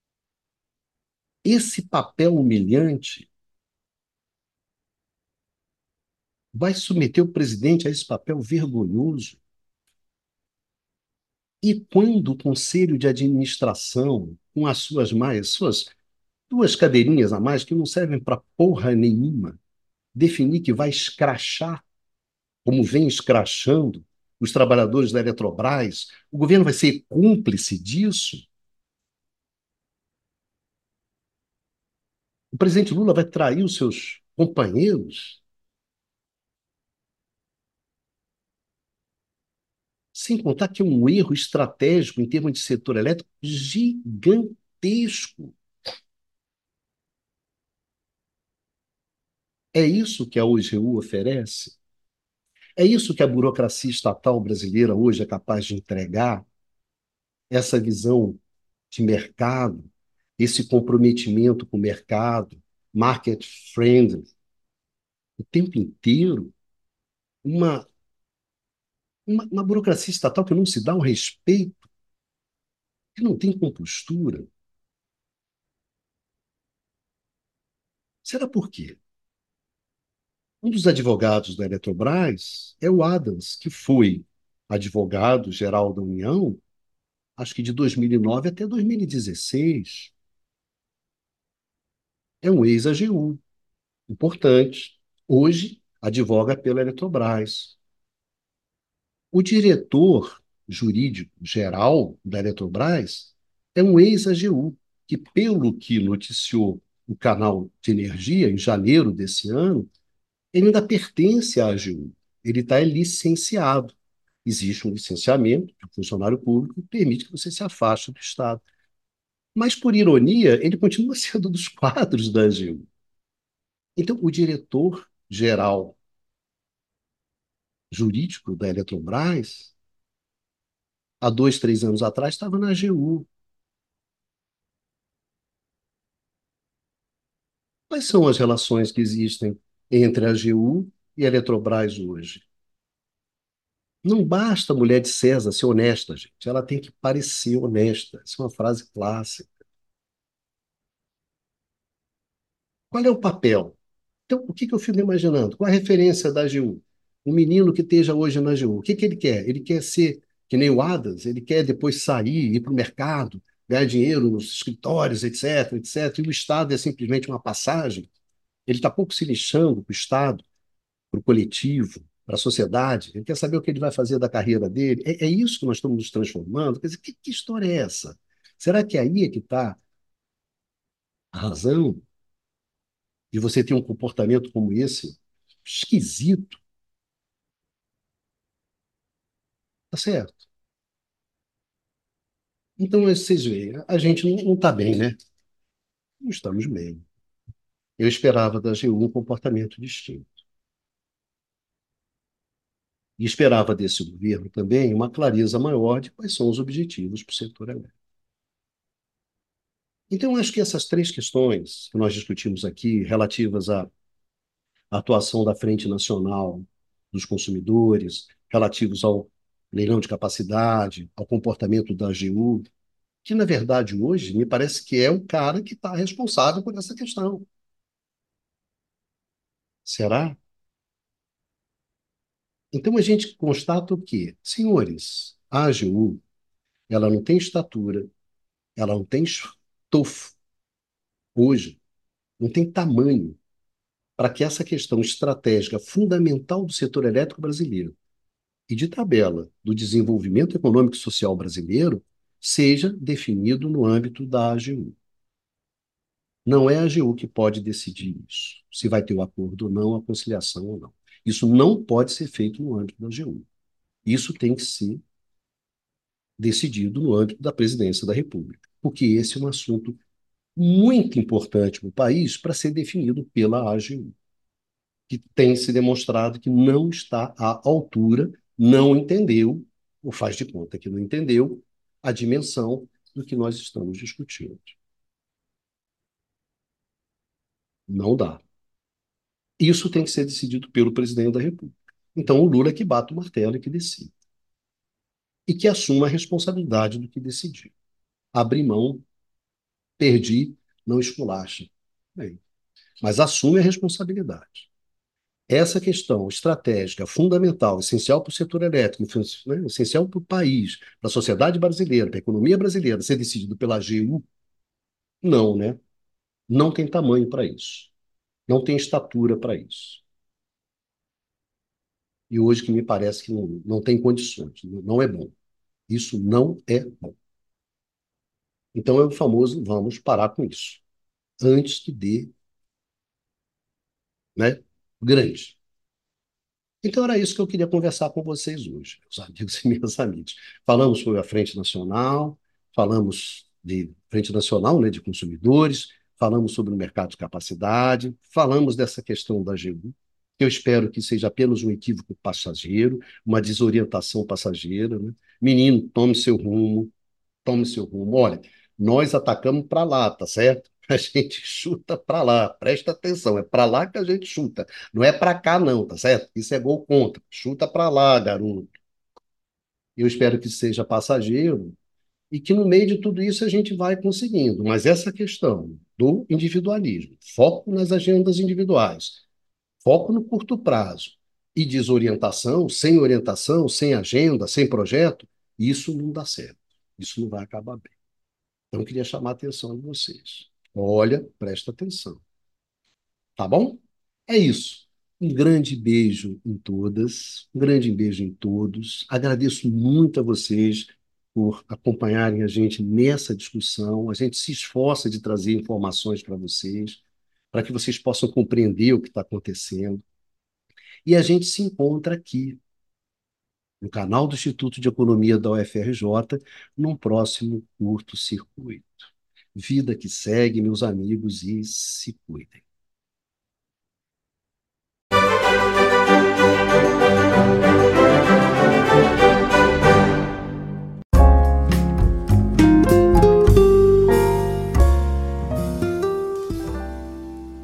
Esse papel humilhante vai submeter o presidente a esse papel vergonhoso. E quando o conselho de administração, com suas duas cadeirinhas a mais que não servem para porra nenhuma, definir que vai escrachar, como vem escrachando, os trabalhadores da Eletrobras, o governo vai ser cúmplice disso? O presidente Lula vai trair os seus companheiros? Sem contar que é um erro estratégico em termos de setor elétrico gigantesco. É isso que a OGU oferece? É isso que a burocracia estatal brasileira hoje é capaz de entregar? Essa visão de mercado, esse comprometimento com o mercado, market friendly, o tempo inteiro, uma, uma burocracia estatal que não se dá um respeito, que não tem compostura. Será por quê? Um dos advogados da Eletrobras é o Adams, que foi advogado-geral da União, acho que de 2009 até 2016. É um ex-AGU, importante. Hoje, advoga pela Eletrobras. O diretor jurídico geral da Eletrobras é um ex-AGU, que, pelo que noticiou o canal de energia em janeiro desse ano, ele ainda pertence à AGU. Ele está licenciado. Existe um licenciamento de um funcionário público que permite que você se afaste do Estado. Mas, por ironia, ele continua sendo dos quadros da AGU. Então, o diretor-geral jurídico da Eletrobras, há 2, 3 anos atrás, estava na AGU. Quais são as relações que existem entre a AGU e a Eletrobras hoje? Não basta a mulher de César ser honesta, gente. Ela tem que parecer honesta. Essa é uma frase clássica. Qual é o papel? Então, o que que eu fico imaginando? Qual a referência da AGU? Um menino que esteja hoje na AGU, o que que ele quer? Ele quer ser que nem o Adams, ele quer depois sair, ir para o mercado, ganhar dinheiro nos escritórios, etc, etc. E o Estado é simplesmente uma passagem. Ele está pouco se lixando para o Estado, para o coletivo, para a sociedade. Ele quer saber o que ele vai fazer da carreira dele. É isso que nós estamos nos transformando. Quer dizer, que história é essa? Será que aí é que está a razão de você ter um comportamento como esse? Esquisito, tá certo? Então, vocês veem, a gente não está bem, né? Não estamos bem. Eu esperava da AGU um comportamento distinto. E esperava desse governo também uma clareza maior de quais são os objetivos para o setor elétrico. Então, acho que essas três questões que nós discutimos aqui, relativas à atuação da Frente Nacional dos Consumidores, relativos ao leilão de capacidade, ao comportamento da AGU, que, na verdade, hoje, me parece que é o cara que está responsável por essa questão. Será? Então, a gente constata o quê? Senhores, a AGU, ela não tem estatura, ela não tem estofo hoje, não tem tamanho para que essa questão estratégica fundamental do setor elétrico brasileiro e de tabela do desenvolvimento econômico e social brasileiro seja definido no âmbito da AGU. Não é a AGU que pode decidir isso, se vai ter o acordo ou não, a conciliação ou não. Isso não pode ser feito no âmbito da AGU. Isso tem que ser decidido no âmbito da presidência da República, porque esse é um assunto muito importante para o país para ser definido pela AGU, que tem se demonstrado que não está à altura, não entendeu, ou faz de conta que não entendeu, a dimensão do que nós estamos discutindo. Não dá. Isso tem que ser decidido pelo presidente da República. Então, o Lula é que bate o martelo e que decide. E que assuma a responsabilidade do que decidiu. Abrir mão, perdi, não esculacha. Bem, mas assume a responsabilidade. essa questão estratégica, fundamental, essencial para o setor elétrico, né, essencial para o país, para a sociedade brasileira, para a economia brasileira, ser decidido pela AGU, não, né? Não tem tamanho para isso. Não tem estatura para isso. E hoje que me parece que não tem condições, não é bom. Isso não é bom. Então é o famoso vamos parar com isso, antes que dê, né, grande. Então era isso que eu queria conversar com vocês hoje, meus amigos e minhas amigas. Falamos sobre a Frente Nacional, falamos de Frente Nacional, né, de consumidores, falamos sobre o mercado de capacidade, falamos dessa questão da AGU, que eu espero que seja apenas um equívoco passageiro, uma desorientação passageira, né? Menino, tome seu rumo. Olha, nós atacamos para lá, tá certo? A gente chuta para lá, presta atenção, é para lá que a gente chuta, não é para cá não, tá certo? Isso é gol contra, chuta para lá, garoto. Eu espero que seja passageiro e que no meio de tudo isso a gente vai conseguindo. Mas essa questão do individualismo, foco nas agendas individuais, foco no curto prazo e desorientação, sem agenda, sem projeto, isso não dá certo. Isso não vai acabar bem. Então, eu queria chamar a atenção de vocês. Olha, presta atenção, tá bom? É isso. Um grande beijo em todas, um grande beijo em todos. Agradeço muito a vocês por acompanharem a gente nessa discussão. A gente se esforça de trazer informações para que vocês possam compreender o que está acontecendo. E a gente se encontra aqui, no canal do Instituto de Economia da UFRJ, num próximo curto-circuito. Vida que segue, meus amigos, e se cuidem.